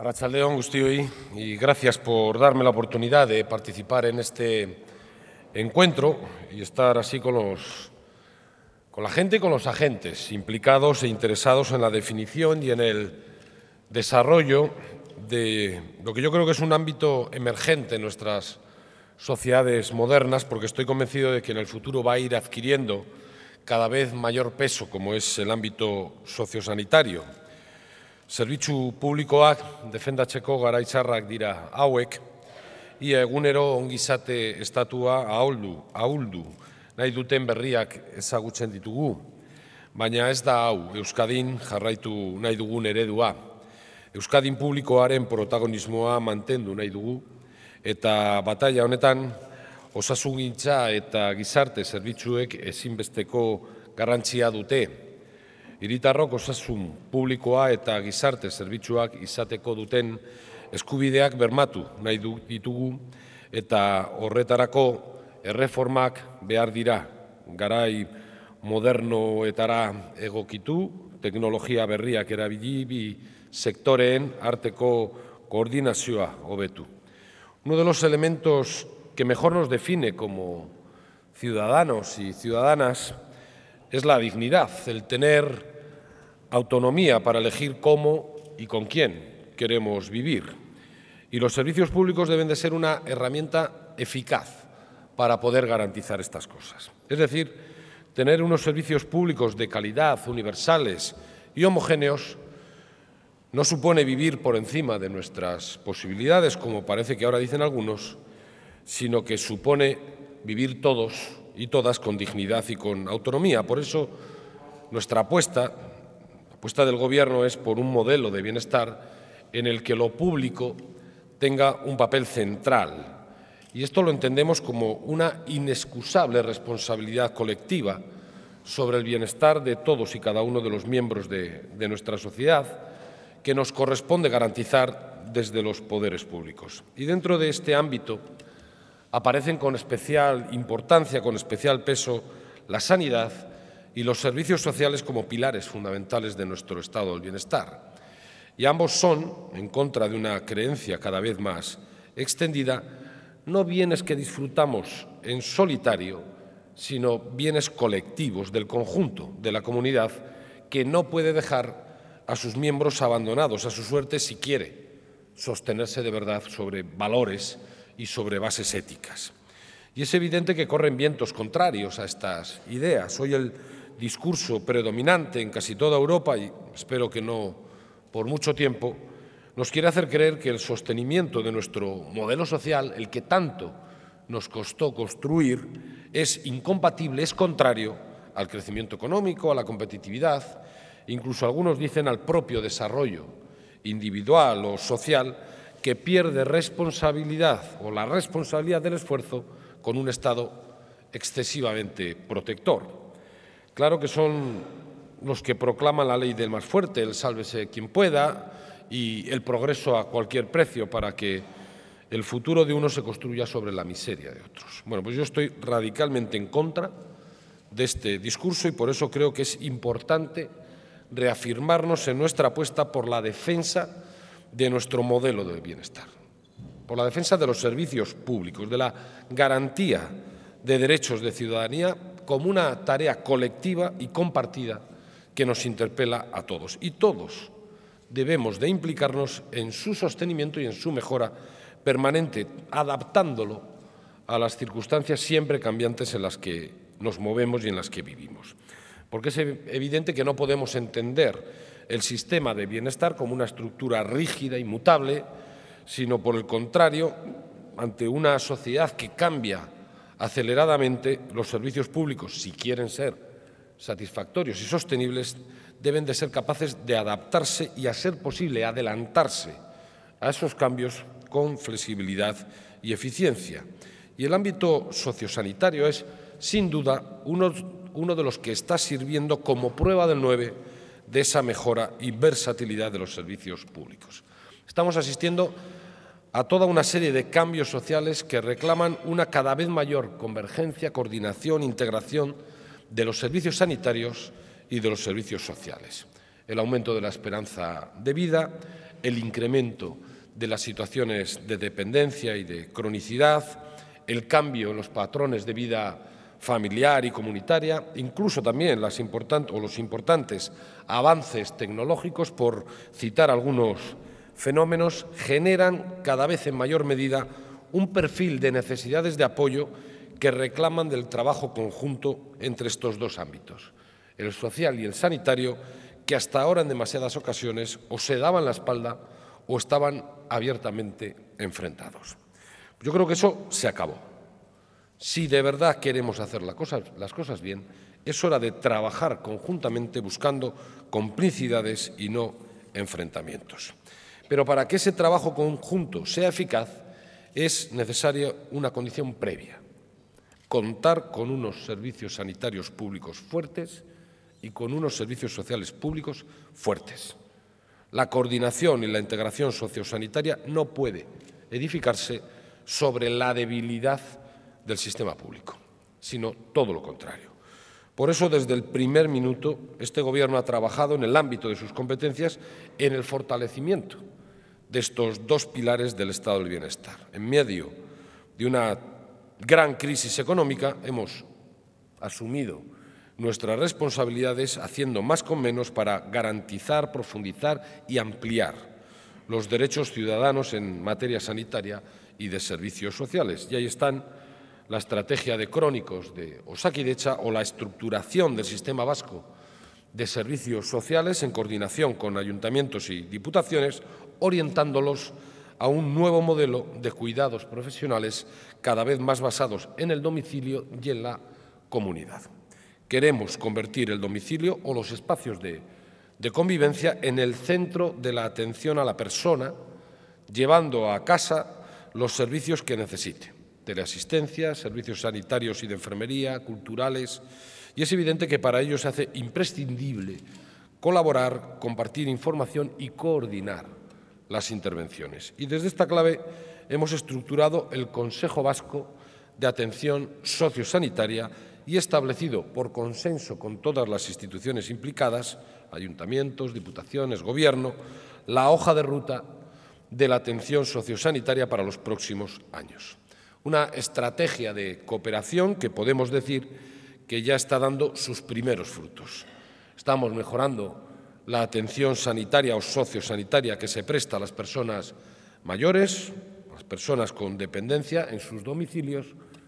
Arratsaldeon guztioi, y gracias por darme la oportunidad de participar en este encuentro y estar así con la gente y con los agentes implicados e interesados en la definición y en el desarrollo de lo que yo creo que es un ámbito emergente en nuestras sociedades modernas, porque estoy convencido de que en el futuro va a ir adquiriendo cada vez mayor peso, como es el ámbito sociosanitario. Zerbitzu publikoak defendatzeko garai txarrak dira hauek, ia egunero ongizate estatua ahuldu nahi duten berriak ezagutzen ditugu, baina ez da hau Euskadin jarraitu nahi dugun eredua. Euskadin publikoaren protagonismoa mantendu nahi dugu, eta bataila honetan osasungintza eta gizarte zerbitzuek ezinbesteko garrantzia dute. Hiritarrok osasun publikoa eta gizarte zerbitzuak izateko duten eskubideak bermatu nahi ditugu eta horretarako erreformak behar dira. Garai modernoetara egokitu, teknologia berriak erabili, bi sektoreen arteko koordinazioa hobetu. Uno de los elementos que mejor nos define como ciudadanos y ciudadanas es la dignidad, el tener autonomía para elegir cómo y con quién queremos vivir. Y los servicios públicos deben de ser una herramienta eficaz para poder garantizar estas cosas. Es decir, tener unos servicios públicos de calidad, universales y homogéneos no supone vivir por encima de nuestras posibilidades, como parece que ahora dicen algunos, sino que supone vivir todos y todas con dignidad y con autonomía. Por eso nuestra apuesta del Gobierno es por un modelo de bienestar en el que lo público tenga un papel central. Y esto lo entendemos como una inexcusable responsabilidad colectiva sobre el bienestar de todos y cada uno de los miembros de nuestra sociedad, que nos corresponde garantizar desde los poderes públicos. Y dentro de este ámbito aparecen con especial importancia, con especial peso, la sanidad y los servicios sociales como pilares fundamentales de nuestro estado del bienestar. Y ambos son, en contra de una creencia cada vez más extendida, no bienes que disfrutamos en solitario, sino bienes colectivos del conjunto de la comunidad que no puede dejar a sus miembros abandonados a su suerte si quiere sostenerse de verdad sobre valores y sobre bases éticas. Y es evidente que corren vientos contrarios a estas ideas. Hoy el discurso predominante en casi toda Europa, y espero que no por mucho tiempo, nos quiere hacer creer que el sostenimiento de nuestro modelo social, el que tanto nos costó construir, es incompatible, es contrario al crecimiento económico, a la competitividad, incluso algunos dicen al propio desarrollo individual o social, que pierde responsabilidad o la responsabilidad del esfuerzo con un Estado excesivamente protector. Claro que son los que proclaman la ley del más fuerte, el sálvese quien pueda y el progreso a cualquier precio para que el futuro de unos se construya sobre la miseria de otros. Bueno, pues yo estoy radicalmente en contra de este discurso y por eso creo que es importante reafirmarnos en nuestra apuesta por la defensa de nuestro modelo de bienestar, por la defensa de los servicios públicos, de la garantía de derechos de ciudadanía como una tarea colectiva y compartida que nos interpela a todos. Y todos debemos de implicarnos en su sostenimiento y en su mejora permanente, adaptándolo a las circunstancias siempre cambiantes en las que nos movemos y en las que vivimos. Porque es evidente que no podemos entender el sistema de bienestar como una estructura rígida, inmutable, sino por el contrario, ante una sociedad que cambia aceleradamente, los servicios públicos, si quieren ser satisfactorios y sostenibles, deben de ser capaces de adaptarse y, a ser posible, adelantarse a esos cambios con flexibilidad y eficiencia. Y el ámbito sociosanitario es, sin duda, uno de los que está sirviendo como prueba del 9 de esa mejora y versatilidad de los servicios públicos. Estamos asistiendo a toda una serie de cambios sociales que reclaman una cada vez mayor convergencia, coordinación, integración de los servicios sanitarios y de los servicios sociales. el aumento de la esperanza de vida, el incremento de las situaciones de dependencia y de cronicidad, el cambio en los patrones de vida familiar y comunitaria, incluso también los importantes avances tecnológicos, por citar algunos fenómenos, generan cada vez en mayor medida un perfil de necesidades de apoyo que reclaman del trabajo conjunto entre estos dos ámbitos, el social y el sanitario, que hasta ahora en demasiadas ocasiones o se daban la espalda o estaban abiertamente enfrentados. Yo creo que eso se acabó. Si de verdad queremos hacer las cosas bien, es hora de trabajar conjuntamente buscando complicidades y no enfrentamientos. Pero para que ese trabajo conjunto sea eficaz es necesaria una condición previa: contar con unos servicios sanitarios públicos fuertes y con unos servicios sociales públicos fuertes. La coordinación y la integración sociosanitaria no puede edificarse sobre la debilidad del sistema público, sino todo lo contrario. Por eso, desde el primer minuto, este Gobierno ha trabajado en el ámbito de sus competencias en el fortalecimiento de estos dos pilares del estado del bienestar. En medio de una gran crisis económica hemos asumido nuestras responsabilidades haciendo más con menos para garantizar, profundizar y ampliar los derechos ciudadanos en materia sanitaria y de servicios sociales. Y ahí están la estrategia de crónicos de Osakidetza o la estructuración del sistema vasco de servicios sociales en coordinación con ayuntamientos y diputaciones, orientándolos a un nuevo modelo de cuidados profesionales cada vez más basados en el domicilio y en la comunidad. Queremos convertir el domicilio o los espacios de convivencia en el centro de la atención a la persona, llevando a casa los servicios que necesite: teleasistencia, servicios sanitarios y de enfermería, culturales. Y es evidente que para ello se hace imprescindible colaborar, compartir información y coordinar las intervenciones. Y desde esta clave hemos estructurado el Consejo Vasco de Atención Sociosanitaria y establecido, por consenso con todas las instituciones implicadas, ayuntamientos, diputaciones, Gobierno, la hoja de ruta de la atención sociosanitaria para los próximos años. Una estrategia de cooperación que podemos decir que ya está dando sus primeros frutos. Estamos mejorando la atención sanitaria o sociosanitaria que se presta a las personas mayores, a las personas con dependencia en sus domicilios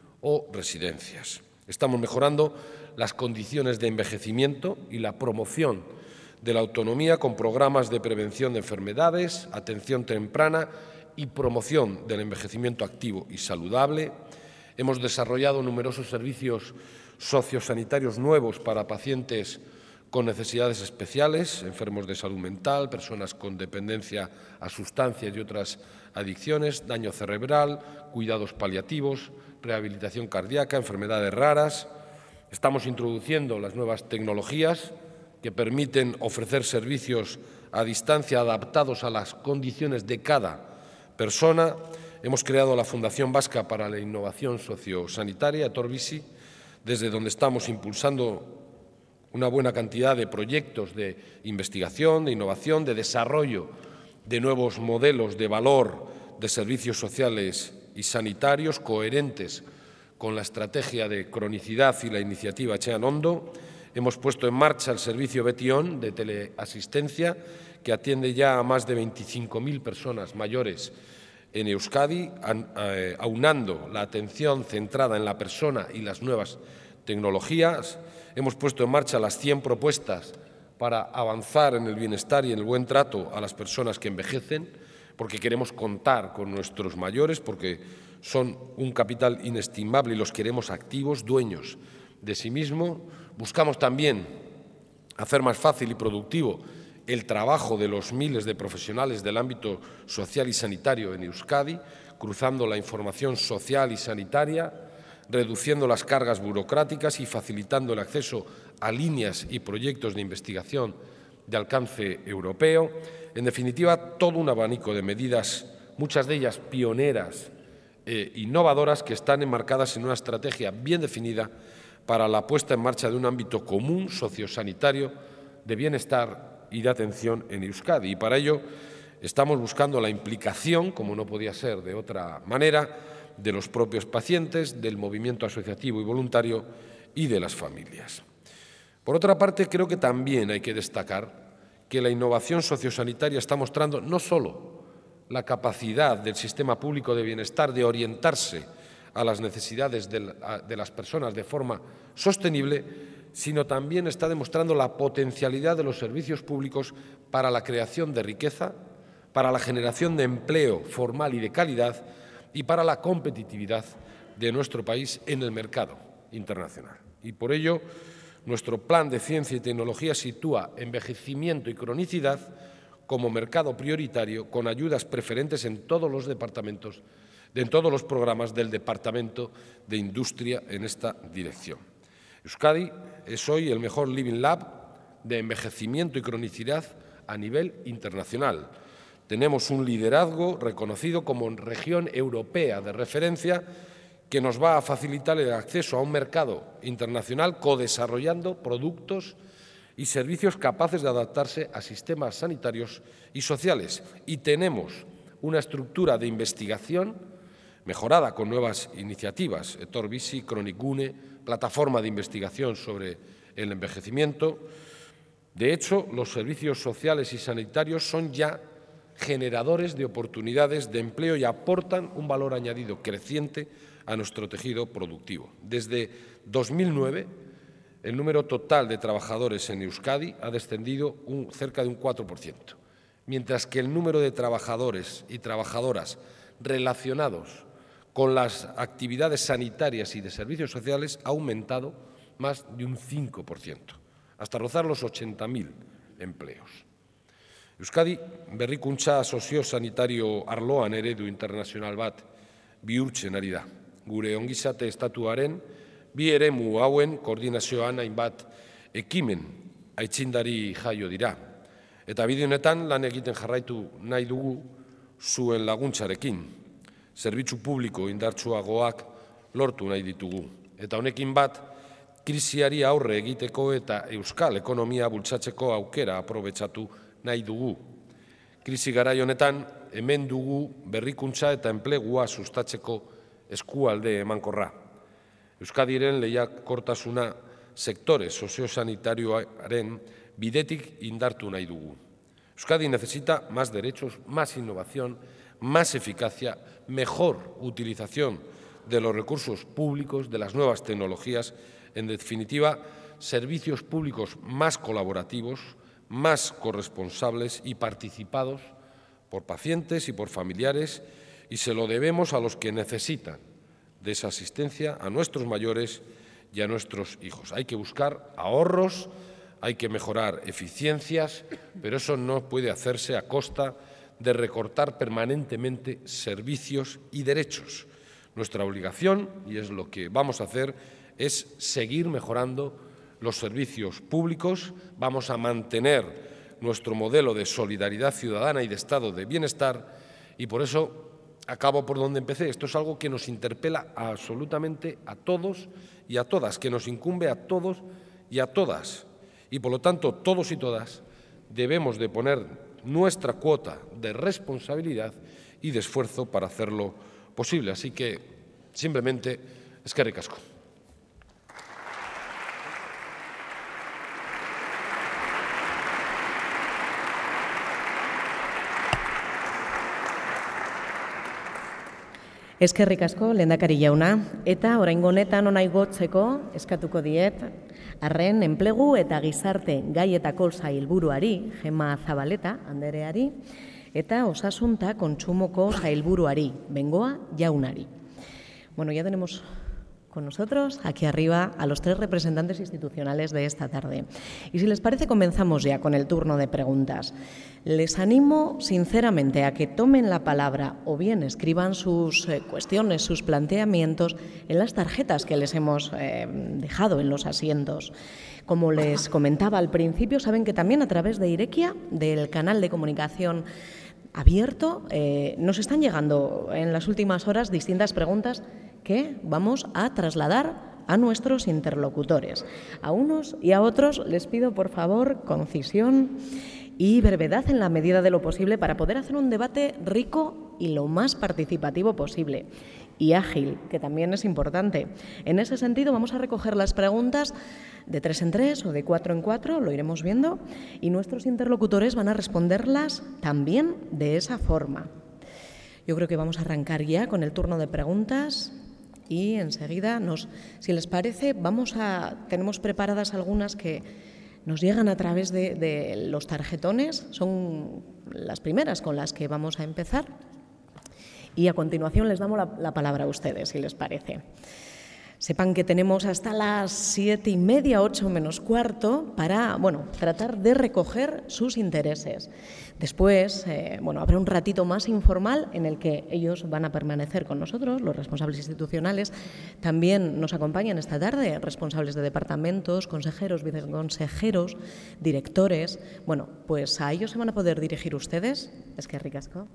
o residencias. Estamos mejorando las condiciones de envejecimiento y la promoción de la autonomía con programas de prevención de enfermedades, atención temprana y promoción del envejecimiento activo y saludable. Hemos desarrollado numerosos servicios sociosanitarios nuevos para pacientes con necesidades especiales, enfermos de salud mental, personas con dependencia a sustancias y otras adicciones, daño cerebral, cuidados paliativos, rehabilitación cardíaca, enfermedades raras. Estamos introduciendo las nuevas tecnologías que permiten ofrecer servicios a distancia adaptados a las condiciones de cada persona. Hemos creado la Fundación Vasca para la Innovación Sociosanitaria, Etorbizi, desde donde estamos impulsando una buena cantidad de proyectos de investigación, de innovación, de desarrollo de nuevos modelos de valor de servicios sociales y sanitarios coherentes con la estrategia de cronicidad y la iniciativa Etxean Ondo. Hemos puesto en marcha el servicio Betion de teleasistencia, que atiende ya a más de 25.000 personas mayores en Euskadi, aunando la atención centrada en la persona y las nuevas tecnologías. Hemos puesto en marcha las 100 propuestas para avanzar en el bienestar y en el buen trato a las personas que envejecen, porque queremos contar con nuestros mayores, porque son un capital inestimable y los queremos activos, dueños de sí mismos. Buscamos también hacer más fácil y productivo el trabajo de los miles de profesionales del ámbito social y sanitario en Euskadi, cruzando la información social y sanitaria, reduciendo las cargas burocráticas y facilitando el acceso a líneas y proyectos de investigación de alcance europeo. En definitiva, todo un abanico de medidas, muchas de ellas pioneras e innovadoras, que están enmarcadas en una estrategia bien definida para la puesta en marcha de un ámbito común sociosanitario de bienestar y de atención en Euskadi. Y para ello estamos buscando la implicación, como no podía ser de otra manera, de los propios pacientes, del movimiento asociativo y voluntario y de las familias. Por otra parte, creo que también hay que destacar que la innovación sociosanitaria está mostrando no solo la capacidad del sistema público de bienestar de orientarse a las necesidades de las personas de forma sostenible, sino también está demostrando la potencialidad de los servicios públicos para la creación de riqueza, para la generación de empleo formal y de calidad y para la competitividad de nuestro país en el mercado internacional. Y por ello, nuestro plan de ciencia y tecnología sitúa envejecimiento y cronicidad como mercado prioritario con ayudas preferentes en todos los departamentos, en todos los programas del Departamento de Industria en esta dirección. Euskadi es hoy el mejor Living Lab de envejecimiento y cronicidad a nivel internacional. Tenemos un liderazgo reconocido como región europea de referencia que nos va a facilitar el acceso a un mercado internacional codesarrollando productos y servicios capaces de adaptarse a sistemas sanitarios y sociales. Y tenemos una estructura de investigación mejorada con nuevas iniciativas, Etorbizi, Kronikgune, plataforma de investigación sobre el envejecimiento. De hecho, los servicios sociales y sanitarios son ya generadores de oportunidades de empleo y aportan un valor añadido creciente a nuestro tejido productivo. Desde 2009, el número total de trabajadores en Euskadi ha descendido cerca de un 4%, mientras que el número de trabajadores y trabajadoras relacionados con las actividades sanitarias y de servicios sociales ha aumentado más de un 5%, hasta rozar los 80.000 empleos. Euskadi berrikuntza soziosanitario arloan eredu internazional bat bihurtzen ari da. Gure ongizate estatuaren bi eremu hauen koordinazioan hainbat ekimen aitzindari jaio dira. Eta bide honetan lan egiten jarraitu nahi dugu zuen laguntzarekin. Zerbitzu publiko indartsuagoak lortu nahi ditugu. Eta honekin bat, krisiari aurre egiteko eta euskal ekonomia bultzatzeko aukera aprobetxatu nahi dugu. Krisi garai honetan, hemen dugu berrikuntza eta enplegua sustatzeko eskualde emankorra. Euskadiren lehiakortasuna sektore soziosanitarioaren bidetik indartu nahi dugu. Euskadi necesita más derechos, más innovación, más eficacia, mejor utilización de los recursos públicos, de las nuevas tecnologías, en definitiva, servicios públicos más colaborativos, más corresponsables y participados por pacientes y por familiares, y se lo debemos a los que necesitan de esa asistencia, a nuestros mayores y a nuestros hijos. Hay que buscar ahorros, hay que mejorar eficiencias, pero eso no puede hacerse a costa de recortar permanentemente servicios y derechos. Nuestra obligación, y es lo que vamos a hacer, es seguir mejorando los servicios públicos, vamos a mantener nuestro modelo de solidaridad ciudadana y de estado de bienestar y por eso acabo por donde empecé. Esto es algo que nos interpela absolutamente a todos y a todas, que nos incumbe a todos y a todas. Y por lo tanto, todos y todas debemos de poner nuestra cuota de responsabilidad y de esfuerzo para hacerlo posible. Así que, simplemente, eskerrik asko. Eskerrik asko, lehendakari jauna, eta oraingo honetan hona igotzeko eskatuko diet, arren enplegu eta gizarte gaietako sailburuari, Gema Zabaleta andereari, eta osasun eta kontsumoko sailburuari, Bengoa jaunari. Bueno, ya tenemos con nosotros, aquí arriba, a los tres representantes institucionales de esta tarde. Y si les parece, comenzamos ya con el turno de preguntas. Les animo sinceramente a que tomen la palabra o bien escriban sus cuestiones, sus planteamientos en las tarjetas que les hemos dejado en los asientos. Como les comentaba al principio, saben que también a través de Irekia, del canal de comunicación abierto, nos están llegando en las últimas horas distintas preguntas que vamos a trasladar a nuestros interlocutores. A unos y a otros les pido, por favor, concisión y brevedad en la medida de lo posible para poder hacer un debate rico y lo más participativo posible. Y ágil, que también es importante. En ese sentido, vamos a recoger las preguntas de 3 en 3 o de 4 en 4, lo iremos viendo, y nuestros interlocutores van a responderlas también de esa forma. Yo creo que vamos a arrancar ya con el turno de preguntas y enseguida, si les parece, tenemos preparadas algunas que nos llegan a través de los tarjetones, son las primeras con las que vamos a empezar. Y a continuación les damos la palabra a ustedes, si les parece. Sepan que tenemos hasta las 7:30, 8 menos cuarto, para tratar de recoger sus intereses. Después, habrá un ratito más informal en el que ellos van a permanecer con nosotros, los responsables institucionales. También nos acompañan esta tarde responsables de departamentos, consejeros, viceconsejeros, directores. Pues a ellos se van a poder dirigir ustedes. Es que ricasco.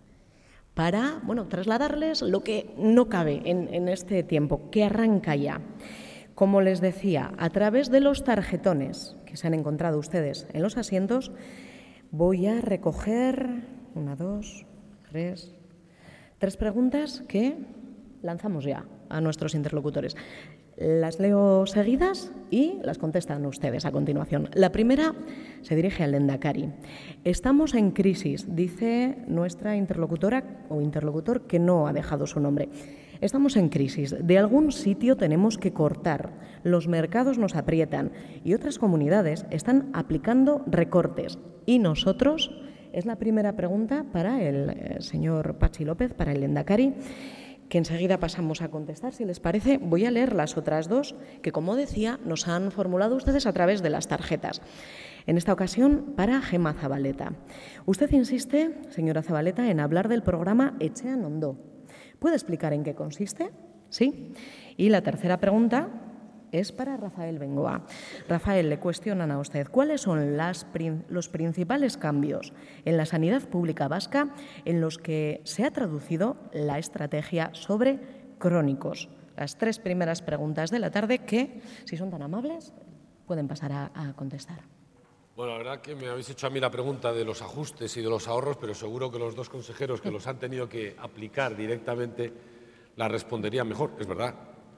Para trasladarles lo que no cabe en este tiempo, que arranca ya. Como les decía, a través de los tarjetones que se han encontrado ustedes en los asientos, voy a recoger 1, 2, 3 preguntas que lanzamos ya a nuestros interlocutores. Las leo seguidas y las contestan ustedes a continuación. La primera se dirige al Lehendakari. Estamos en crisis, dice nuestra interlocutora o interlocutor que no ha dejado su nombre. Estamos en crisis. De algún sitio tenemos que cortar. Los mercados nos aprietan y otras comunidades están aplicando recortes. ¿Y nosotros? Es la primera pregunta para el señor Patxi López, para el Lehendakari, que enseguida pasamos a contestar, si les parece. Voy a leer las otras dos que, como decía, nos han formulado ustedes a través de las tarjetas. En esta ocasión, para Gema Zabaleta. Usted insiste, señora Zabaleta, en hablar del programa Etxean Ondo. ¿Puede explicar en qué consiste? Sí. Y la tercera pregunta es para Rafael Bengoa. Rafael, le cuestionan a usted cuáles son los principales cambios en la sanidad pública vasca en los que se ha traducido la estrategia sobre crónicos. Las 3 primeras preguntas de la tarde que, si son tan amables, pueden pasar a contestar. Bueno, la verdad que me habéis hecho a mí la pregunta de los ajustes y de los ahorros, pero seguro que los 2 consejeros que los han tenido que aplicar directamente la responderían mejor. Es verdad.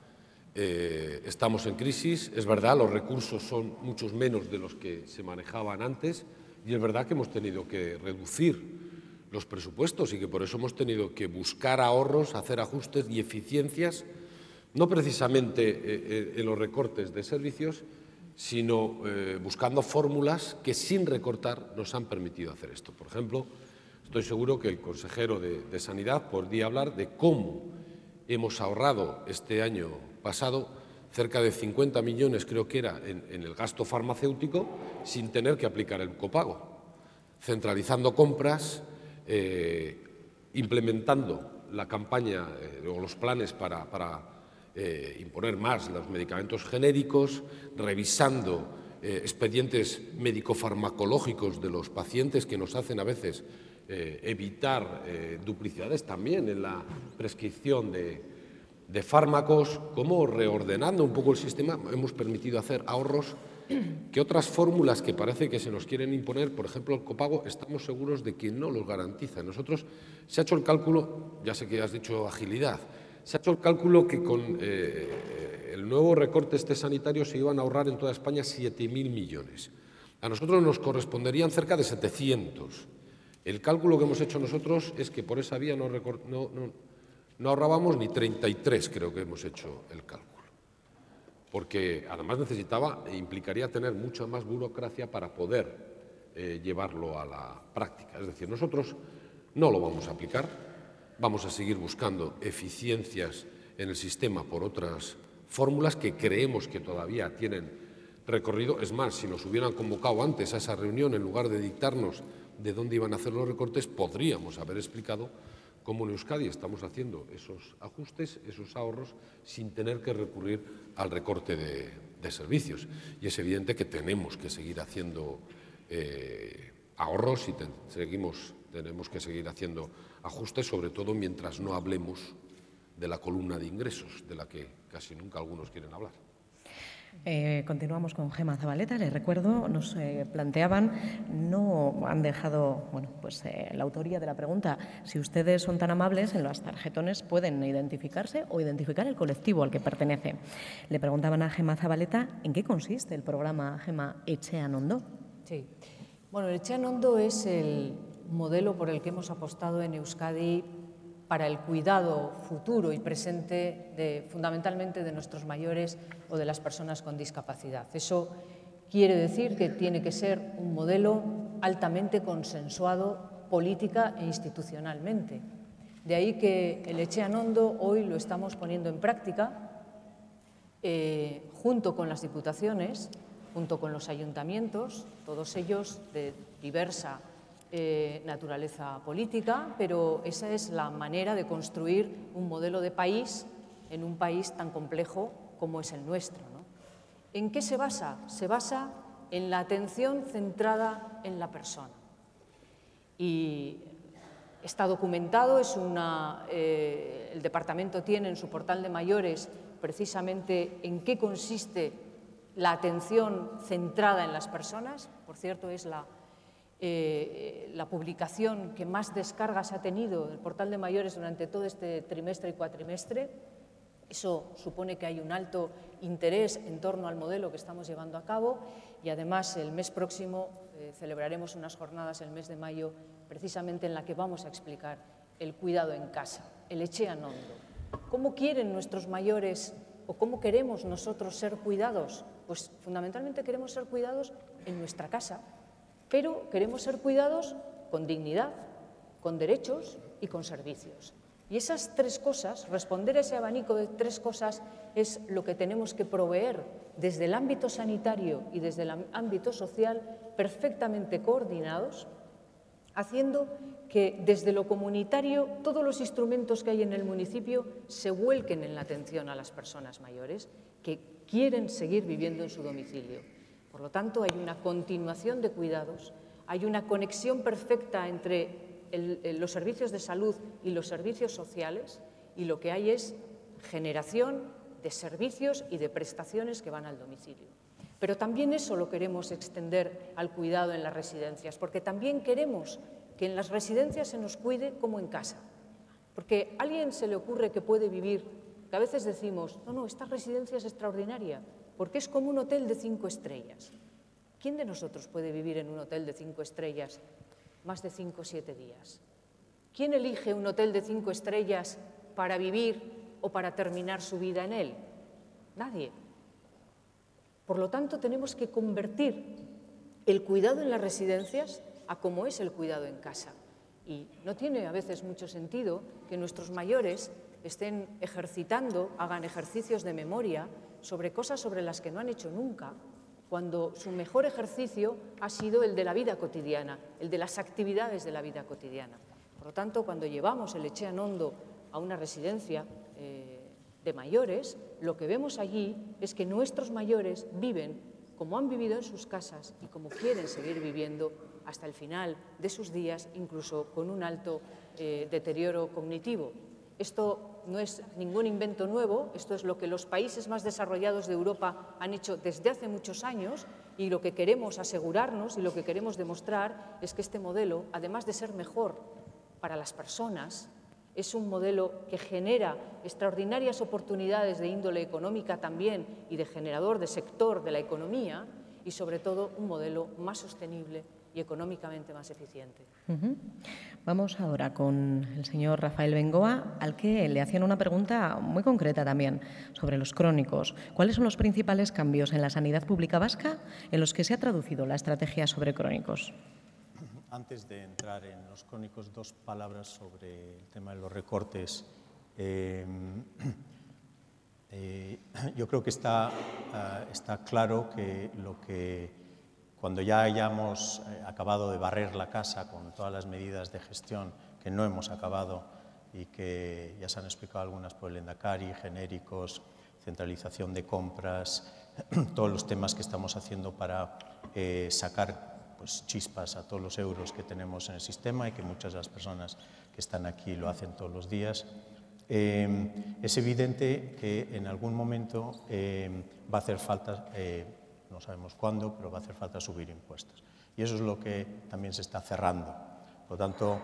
Estamos en crisis, es verdad, los recursos son muchos menos de los que se manejaban antes y es verdad que hemos tenido que reducir los presupuestos y que por eso hemos tenido que buscar ahorros, hacer ajustes y eficiencias, no precisamente en los recortes de servicios, sino buscando fórmulas que sin recortar nos han permitido hacer esto. Por ejemplo, estoy seguro que el consejero de Sanidad podría hablar de cómo hemos ahorrado este año pasado cerca de 50 millones, creo que era, en el gasto farmacéutico sin tener que aplicar el copago, centralizando compras, implementando la campaña o los planes para imponer más los medicamentos genéricos, revisando expedientes médico-farmacológicos de los pacientes que nos hacen a veces evitar duplicidades también en la prescripción de fármacos, como reordenando un poco el sistema hemos permitido hacer ahorros que otras fórmulas que parece que se nos quieren imponer, por ejemplo el copago, estamos seguros de que no los garantiza. Nosotros se ha hecho el cálculo, ya sé que has dicho agilidad, se ha hecho el cálculo que con el nuevo recorte sanitario se iban a ahorrar en toda España 7.000 millones. A nosotros nos corresponderían cerca de 700. El cálculo que hemos hecho nosotros es que por esa vía no ahorrábamos ni 33, creo que hemos hecho el cálculo. Porque además implicaría tener mucha más burocracia para poder llevarlo a la práctica. Es decir, nosotros no lo vamos a aplicar, vamos a seguir buscando eficiencias en el sistema por otras fórmulas que creemos que todavía tienen recorrido. Es más, si nos hubieran convocado antes a esa reunión, en lugar de dictarnos de dónde iban a hacer los recortes, podríamos haber explicado cómo en Euskadi estamos haciendo esos ajustes, esos ahorros, sin tener que recurrir al recorte de servicios. Y es evidente que tenemos que seguir haciendo ahorros y tenemos que seguir haciendo ajustes, sobre todo mientras no hablemos de la columna de ingresos, de la que casi nunca algunos quieren hablar. Continuamos con Gema Zabaleta. Les recuerdo, nos planteaban, no han dejado la autoría de la pregunta. Si ustedes son tan amables, en los tarjetones pueden identificarse o identificar el colectivo al que pertenece. Le preguntaban a Gema Zabaleta en qué consiste el programa Gema Etxean Ondo. Sí. Bueno, el Etxean Ondo es el modelo por el que hemos apostado en Euskadi para el cuidado futuro y presente fundamentalmente de nuestros mayores o de las personas con discapacidad. Eso quiere decir que tiene que ser un modelo altamente consensuado política e institucionalmente. De ahí que el Etxean Ondo hoy lo estamos poniendo en práctica junto con las diputaciones, junto con los ayuntamientos, todos ellos de diversa naturaleza política, pero esa es la manera de construir un modelo de país en un país tan complejo como es el nuestro, ¿no? ¿En qué se basa? Se basa en la atención centrada en la persona. Y está documentado, el departamento tiene en su portal de mayores precisamente en qué consiste la atención centrada en las personas. Por cierto, es la publicación que más descargas ha tenido el portal de mayores durante todo este trimestre y cuatrimestre. Eso supone que hay un alto interés en torno al modelo que estamos llevando a cabo y además el mes próximo celebraremos unas jornadas, el mes de mayo, precisamente en la que vamos a explicar el cuidado en casa, el Etxean Ondo. ¿Cómo quieren nuestros mayores o cómo queremos nosotros ser cuidados? Pues fundamentalmente queremos ser cuidados en nuestra casa, pero queremos ser cuidados con dignidad, con derechos y con servicios. Y esas tres cosas, responder a ese abanico de tres cosas, es lo que tenemos que proveer desde el ámbito sanitario y desde el ámbito social, perfectamente coordinados, haciendo que desde lo comunitario todos los instrumentos que hay en el municipio se vuelquen en la atención a las personas mayores que quieren seguir viviendo en su domicilio. Por lo tanto, hay una continuación de cuidados, hay una conexión perfecta entre los servicios de salud y los servicios sociales, y lo que hay es generación de servicios y de prestaciones que van al domicilio. Pero también eso lo queremos extender al cuidado en las residencias, porque también queremos que en las residencias se nos cuide como en casa. Porque a alguien se le ocurre que puede vivir, que a veces decimos, no, esta residencia es extraordinaria, porque es como un hotel de 5 estrellas. ¿Quién de nosotros puede vivir en un hotel de 5 estrellas más de 5 o 7 días? ¿Quién elige un hotel de 5 estrellas para vivir o para terminar su vida en él? Nadie. Por lo tanto, tenemos que convertir el cuidado en las residencias a como es el cuidado en casa. Y no tiene a veces mucho sentido que nuestros mayores estén ejercitando, hagan ejercicios de memoria sobre cosas sobre las que no han hecho nunca, cuando su mejor ejercicio ha sido el de la vida cotidiana, el de las actividades de la vida cotidiana. Por lo tanto, cuando llevamos el Etxean Ondo a una residencia de mayores, lo que vemos allí es que nuestros mayores viven como han vivido en sus casas y como quieren seguir viviendo hasta el final de sus días, incluso con un alto deterioro cognitivo. Esto no es ningún invento nuevo, esto es lo que los países más desarrollados de Europa han hecho desde hace muchos años, y lo que queremos asegurarnos y lo que queremos demostrar es que este modelo, además de ser mejor para las personas, es un modelo que genera extraordinarias oportunidades de índole económica también y de generador de sector de la economía, y sobre todo un modelo más sostenible y económicamente más eficiente. Vamos ahora con el señor Rafael Bengoa, al que le hacían una pregunta muy concreta también sobre los crónicos. ¿Cuáles son los principales cambios en la sanidad pública vasca en los que se ha traducido la estrategia sobre crónicos? Antes de entrar en los crónicos, 2 palabras sobre el tema de los recortes. Yo creo que está claro que cuando ya hayamos acabado de barrer la casa con todas las medidas de gestión que no hemos acabado y que ya se han explicado algunas por el Lehendakari, genéricos, centralización de compras, todos los temas que estamos haciendo para sacar chispas a todos los euros que tenemos en el sistema y que muchas de las personas que están aquí lo hacen todos los días. es evidente que en algún momento va a hacer falta, no sabemos cuándo, pero va a hacer falta subir impuestos. Y eso es lo que también se está cerrando. Por lo tanto,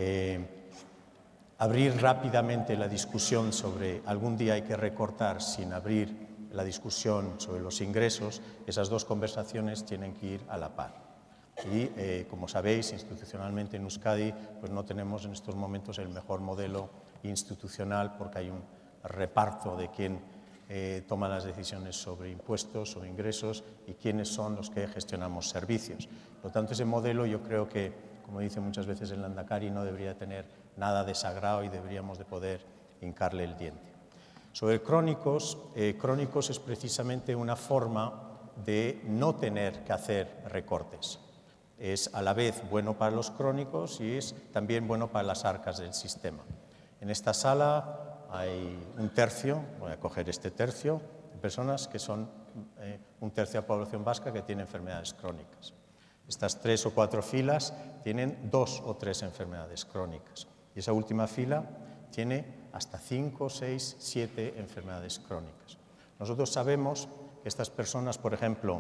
abrir rápidamente la discusión sobre algún día hay que recortar sin abrir la discusión sobre los ingresos, esas dos conversaciones tienen que ir a la par. Y, como sabéis, institucionalmente en Euskadi pues no tenemos en estos momentos el mejor modelo institucional porque hay un reparto de quién toma las decisiones sobre impuestos o ingresos y quiénes son los que gestionamos servicios. Por lo tanto, ese modelo yo creo que, como dice muchas veces el Lehendakari, no debería tener nada de sagrado y deberíamos de poder hincarle el diente. Sobre crónicos, crónicos es precisamente una forma de no tener que hacer recortes. Es a la vez bueno para los crónicos y es también bueno para las arcas del sistema. En esta sala hay un tercio, voy a coger este tercio, de personas que son un tercio de la población vasca que tiene enfermedades crónicas. Estas 3 o 4 filas tienen 2 o 3 enfermedades crónicas. Y esa última fila tiene hasta 5, 6, 7 enfermedades crónicas. Nosotros sabemos que estas personas, por ejemplo,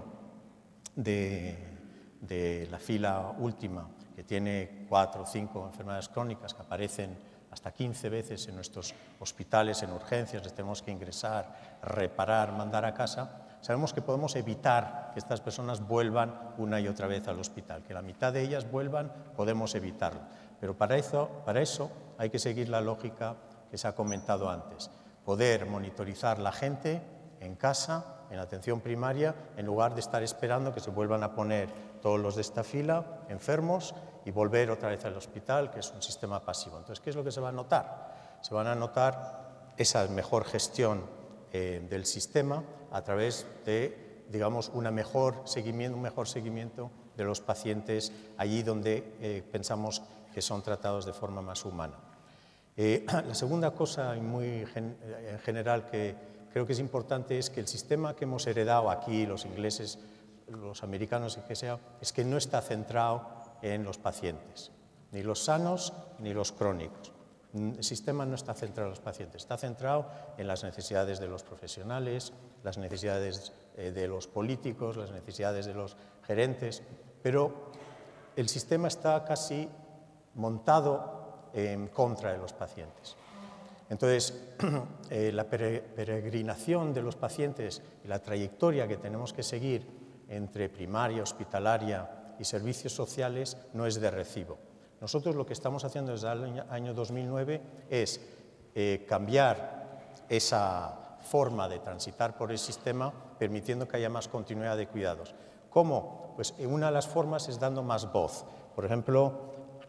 de la fila última, que tiene 4 o 5 enfermedades crónicas que aparecen hasta 15 veces en nuestros hospitales, en urgencias, les tenemos que ingresar, reparar, mandar a casa, sabemos que podemos evitar que estas personas vuelvan una y otra vez al hospital, que la mitad de ellas vuelvan, podemos evitarlo. Pero para eso hay que seguir la lógica que se ha comentado antes, poder monitorizar la gente en casa, en atención primaria, en lugar de estar esperando que se vuelvan a poner todos los de esta fila enfermos y volver otra vez al hospital, que es un sistema pasivo. Entonces, ¿qué es lo que se va a notar? Se van a notar esa mejor gestión del sistema a través de, digamos, un mejor seguimiento de los pacientes allí donde pensamos que son tratados de forma más humana. La segunda cosa, y muy en general, que creo que es importante, es que el sistema que hemos heredado aquí, los ingleses, los americanos y que sea, es que no está centrado en los pacientes, ni los sanos ni los crónicos. El sistema no está centrado en los pacientes, está centrado en las necesidades de los profesionales, las necesidades de los políticos, las necesidades de los gerentes, pero el sistema está casi montado en contra de los pacientes. Entonces, la peregrinación de los pacientes y la trayectoria que tenemos que seguir entre primaria, hospitalaria y servicios sociales no es de recibo. Nosotros lo que estamos haciendo desde el año 2009 es cambiar esa forma de transitar por el sistema, permitiendo que haya más continuidad de cuidados. ¿Cómo? Pues una de las formas es dando más voz. Por ejemplo,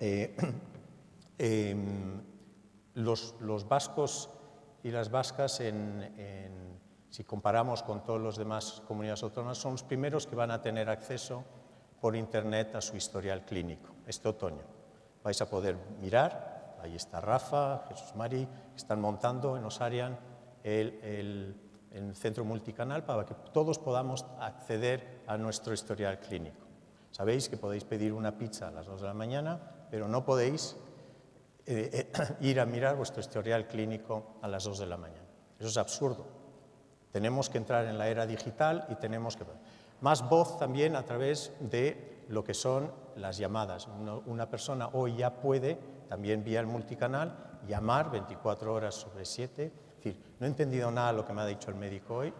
los vascos y las vascas, si comparamos con todas las demás comunidades autónomas, son los primeros que van a tener acceso por Internet a su historial clínico este otoño. Vais a poder mirar, ahí está Rafa, Jesús Mari, están montando en Osarian el centro multicanal para que todos podamos acceder a nuestro historial clínico. Sabéis que podéis pedir una pizza a las 2 de la mañana, pero no podéis ir a mirar vuestro historial clínico a las 2 de la mañana. Eso es absurdo. Tenemos que entrar en la era digital y tenemos que... Más voz también a través de lo que son las llamadas. Una persona hoy ya puede, también vía el multicanal, llamar 24 horas sobre 7. Es decir, no he entendido nada de lo que me ha dicho el médico hoy.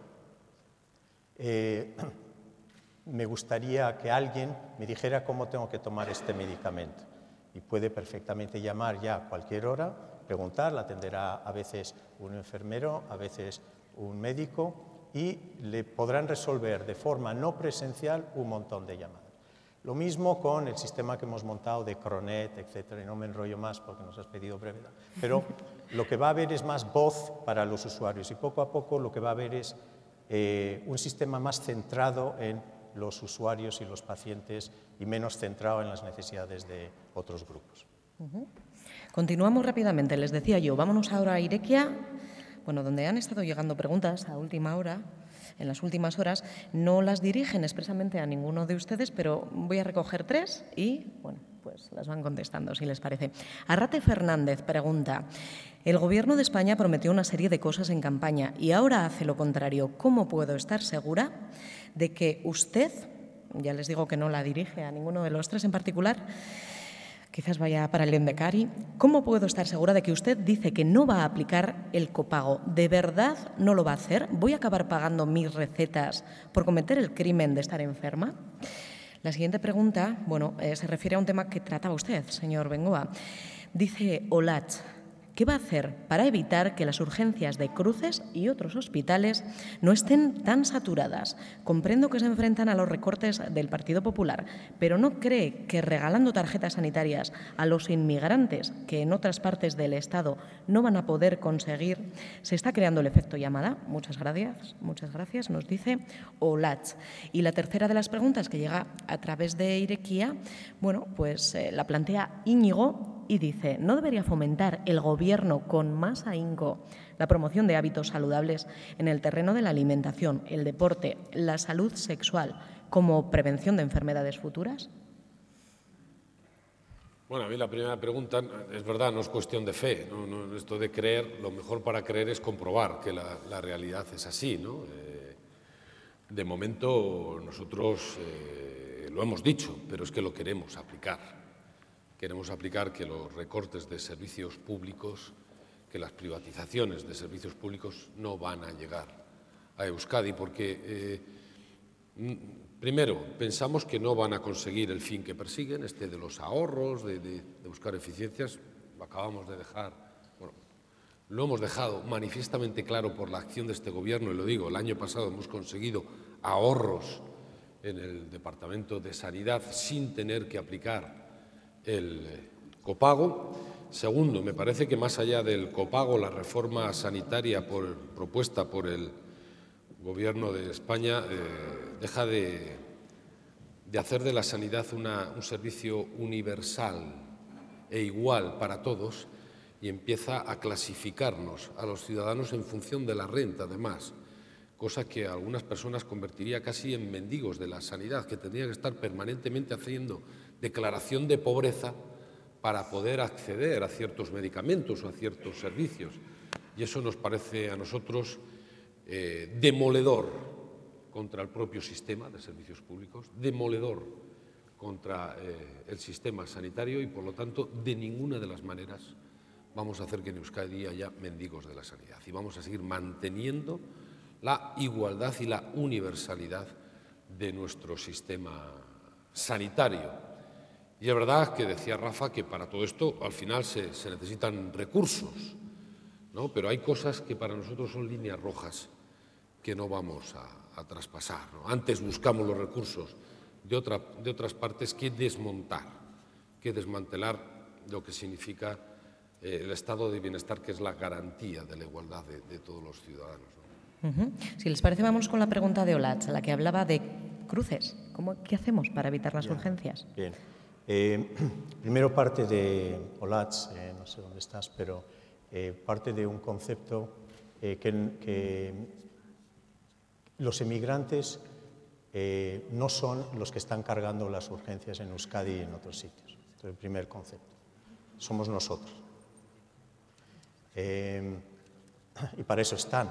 Me gustaría que alguien me dijera cómo tengo que tomar este medicamento. Y puede perfectamente llamar ya a cualquier hora, preguntar, la atenderá a veces un enfermero, a veces un médico, y le podrán resolver de forma no presencial un montón de llamadas. Lo mismo con el sistema que hemos montado de Cronet, etcétera, y no me enrollo más porque nos has pedido brevedad. Pero lo que va a haber es más voz para los usuarios y poco a poco lo que va a haber es un sistema más centrado en los usuarios y los pacientes y menos centrado en las necesidades de otros grupos. Continuamos rápidamente. Les decía yo, vámonos ahora a Irekia, donde han estado llegando preguntas a última hora. En las últimas horas no las dirigen expresamente a ninguno de ustedes, pero voy a recoger 3 y, pues las van contestando, si les parece. Arrate Fernández pregunta, El Gobierno de España prometió una serie de cosas en campaña y ahora hace lo contrario. ¿Cómo puedo estar segura de que usted, ya les digo que no la dirige a ninguno de los tres en particular, quizás vaya para el Lehendakari, cómo puedo estar segura de que usted dice que no va a aplicar el copago? ¿De verdad no lo va a hacer? ¿Voy a acabar pagando mis recetas por cometer el crimen de estar enferma? La siguiente pregunta, se refiere a un tema que trataba usted, señor Bengoa. Dice Olatz, ¿qué va a hacer para evitar que las urgencias de Cruces y otros hospitales no estén tan saturadas? Comprendo que se enfrentan a los recortes del Partido Popular, pero ¿no cree que regalando tarjetas sanitarias a los inmigrantes que en otras partes del Estado no van a poder conseguir, se está creando el efecto llamada? Muchas gracias, nos dice Olatz. Y la tercera de las preguntas, que llega a través de Irekia, la plantea Íñigo, y dice, ¿no debería fomentar el Gobierno con más ahínco la promoción de hábitos saludables en el terreno de la alimentación, el deporte, la salud sexual como prevención de enfermedades futuras? Bueno, a mí la primera pregunta, es verdad, no es cuestión de fe. No, esto de creer, lo mejor para creer es comprobar que la realidad es así, ¿no? De momento nosotros lo hemos dicho, pero es que lo queremos aplicar. Queremos aplicar que los recortes de servicios públicos, que las privatizaciones de servicios públicos no van a llegar a Euskadi porque, primero, pensamos que no van a conseguir el fin que persiguen, de los ahorros, de buscar eficiencias. Lo hemos dejado manifiestamente claro por la acción de este Gobierno, y lo digo, el año pasado hemos conseguido ahorros en el Departamento de Sanidad sin tener que aplicar el copago. Segundo, me parece que más allá del copago, la reforma sanitaria propuesta por el Gobierno de España deja de hacer de la sanidad un servicio universal e igual para todos y empieza a clasificarnos a los ciudadanos en función de la renta, además, cosa que a algunas personas convertiría casi en mendigos de la sanidad, que tendrían que estar permanentemente haciendo declaración de pobreza para poder acceder a ciertos medicamentos o a ciertos servicios. Y eso nos parece a nosotros demoledor contra el propio sistema de servicios públicos, demoledor contra el sistema sanitario y, por lo tanto, de ninguna de las maneras vamos a hacer que en Euskadi haya mendigos de la sanidad y vamos a seguir manteniendo la igualdad y la universalidad de nuestro sistema sanitario. Y es verdad que decía Rafa que para todo esto al final se necesitan recursos, ¿no? Pero hay cosas que para nosotros son líneas rojas que no vamos a traspasar, ¿no? Antes buscamos los recursos de otras partes que desmontar, que desmantelar lo que significa el estado de bienestar, que es la garantía de la igualdad de todos los ciudadanos, ¿no? Si les parece, vamos con la pregunta de Olatz, la que hablaba de cruces. ¿Qué hacemos para evitar las urgencias? Bien. Primero parte de Olatz, no sé dónde estás, pero parte de un concepto que los emigrantes no son los que están cargando las urgencias en Euskadi y en otros sitios. Este es el primer concepto. Somos nosotros. Y para eso están.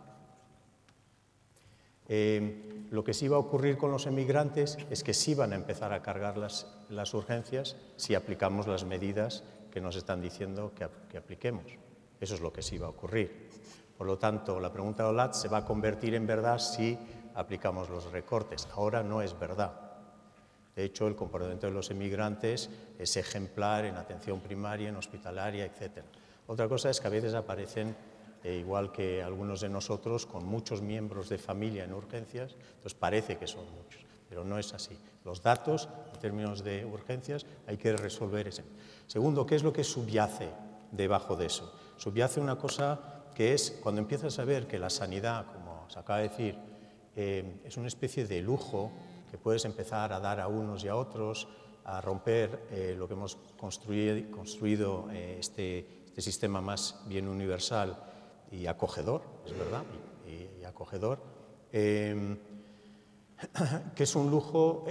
Lo que sí va a ocurrir con los emigrantes es que sí van a empezar a cargar las urgencias si aplicamos las medidas que nos están diciendo que apliquemos. Eso es lo que sí va a ocurrir. Por lo tanto, la pregunta de Olatz se va a convertir en verdad si aplicamos los recortes. Ahora no es verdad. De hecho, el comportamiento de los emigrantes es ejemplar en atención primaria, en hospitalaria, etc. Otra cosa es que a veces aparecen, igual que algunos de nosotros, con muchos miembros de familia en urgencias, entonces parece que son muchos, pero no es así. Los datos, en términos de urgencias, hay que resolver eso. Segundo, ¿qué es lo que subyace debajo de eso? Subyace una cosa que es cuando empiezas a ver que la sanidad, como se acaba de decir, es una especie de lujo que puedes empezar a dar a unos y a otros, a romper lo que hemos construido este sistema más bien universal y acogedor, es verdad, y acogedor, que es un lujo,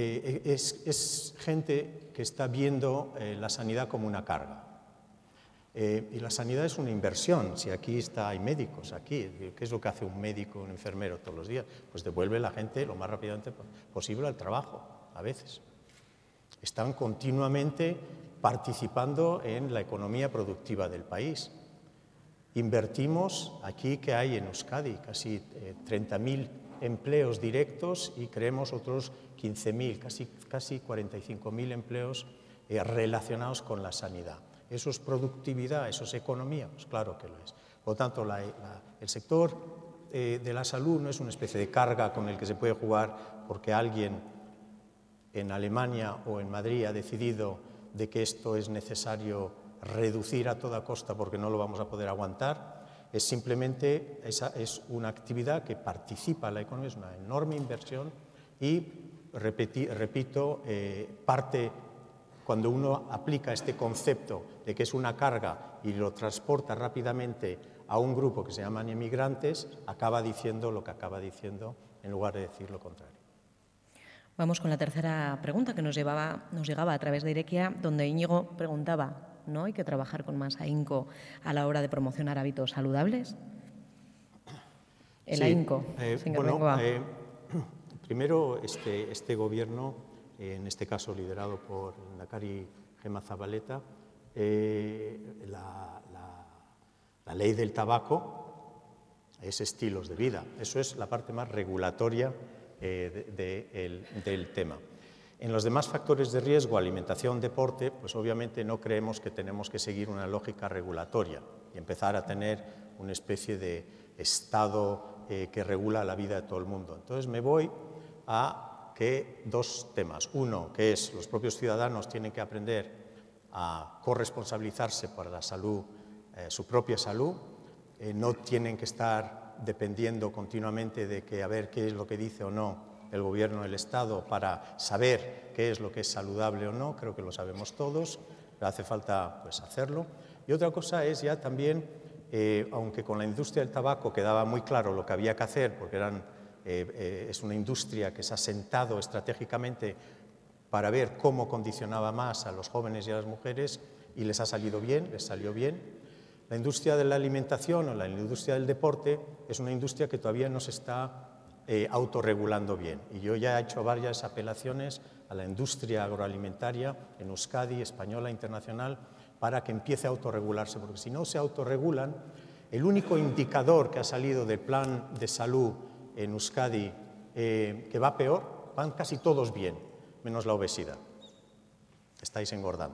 es gente que está viendo la sanidad como una carga. Y la sanidad es una inversión. Si aquí hay médicos, aquí, ¿qué es lo que hace un médico, un enfermero todos los días? Pues devuelve a la gente lo más rápidamente posible al trabajo, a veces. Están continuamente participando en la economía productiva del país. Invertimos aquí que hay en Euskadi casi 30.000 empleos directos y creemos otros 15.000, casi 45.000 empleos relacionados con la sanidad. ¿Eso es productividad? ¿Eso es economía? Pues claro que lo es. Por lo tanto, el sector de la salud no es una especie de carga con el que se puede jugar porque alguien en Alemania o en Madrid ha decidido de que esto es necesario reducir a toda costa porque no lo vamos a poder aguantar. Es simplemente, es una actividad que participa en la economía, es una enorme inversión y, repito, parte, cuando uno aplica este concepto de que es una carga y lo transporta rápidamente a un grupo que se llaman inmigrantes, acaba diciendo lo que acaba diciendo en lugar de decir lo contrario. Vamos con la tercera pregunta que nos llegaba a través de Irekia, donde Íñigo preguntaba, ¿no hay que trabajar con más ahínco a la hora de promocionar hábitos saludables? El ahínco, señor Bengoa. Primero, este gobierno, en este caso liderado por Lehendakari Gema Zabaleta, la ley del tabaco es estilos de vida. Eso es la parte más regulatoria del tema. En los demás factores de riesgo, alimentación, deporte, pues obviamente no creemos que tenemos que seguir una lógica regulatoria y empezar a tener una especie de Estado que regula la vida de todo el mundo. Entonces me voy a dos temas. Uno, que es los propios ciudadanos tienen que aprender a corresponsabilizarse por la salud, su propia salud, no tienen que estar dependiendo continuamente de que a ver qué es lo que dice o no el gobierno del Estado para saber qué es lo que es saludable o no. Creo que lo sabemos todos, pero hace falta pues hacerlo. Y otra cosa es ya también, aunque con la industria del tabaco quedaba muy claro lo que había que hacer, porque es una industria que se ha sentado estratégicamente para ver cómo condicionaba más a los jóvenes y a las mujeres y les ha salido bien, les salió bien. La industria de la alimentación o la industria del deporte es una industria que todavía no se está autorregulando bien. Y yo ya he hecho varias apelaciones a la industria agroalimentaria en Euskadi, española, internacional, para que empiece a autorregularse, porque si no se autorregulan, el único indicador que ha salido del plan de salud en Euskadi que va peor, van casi todos bien, menos la obesidad. Estáis engordando.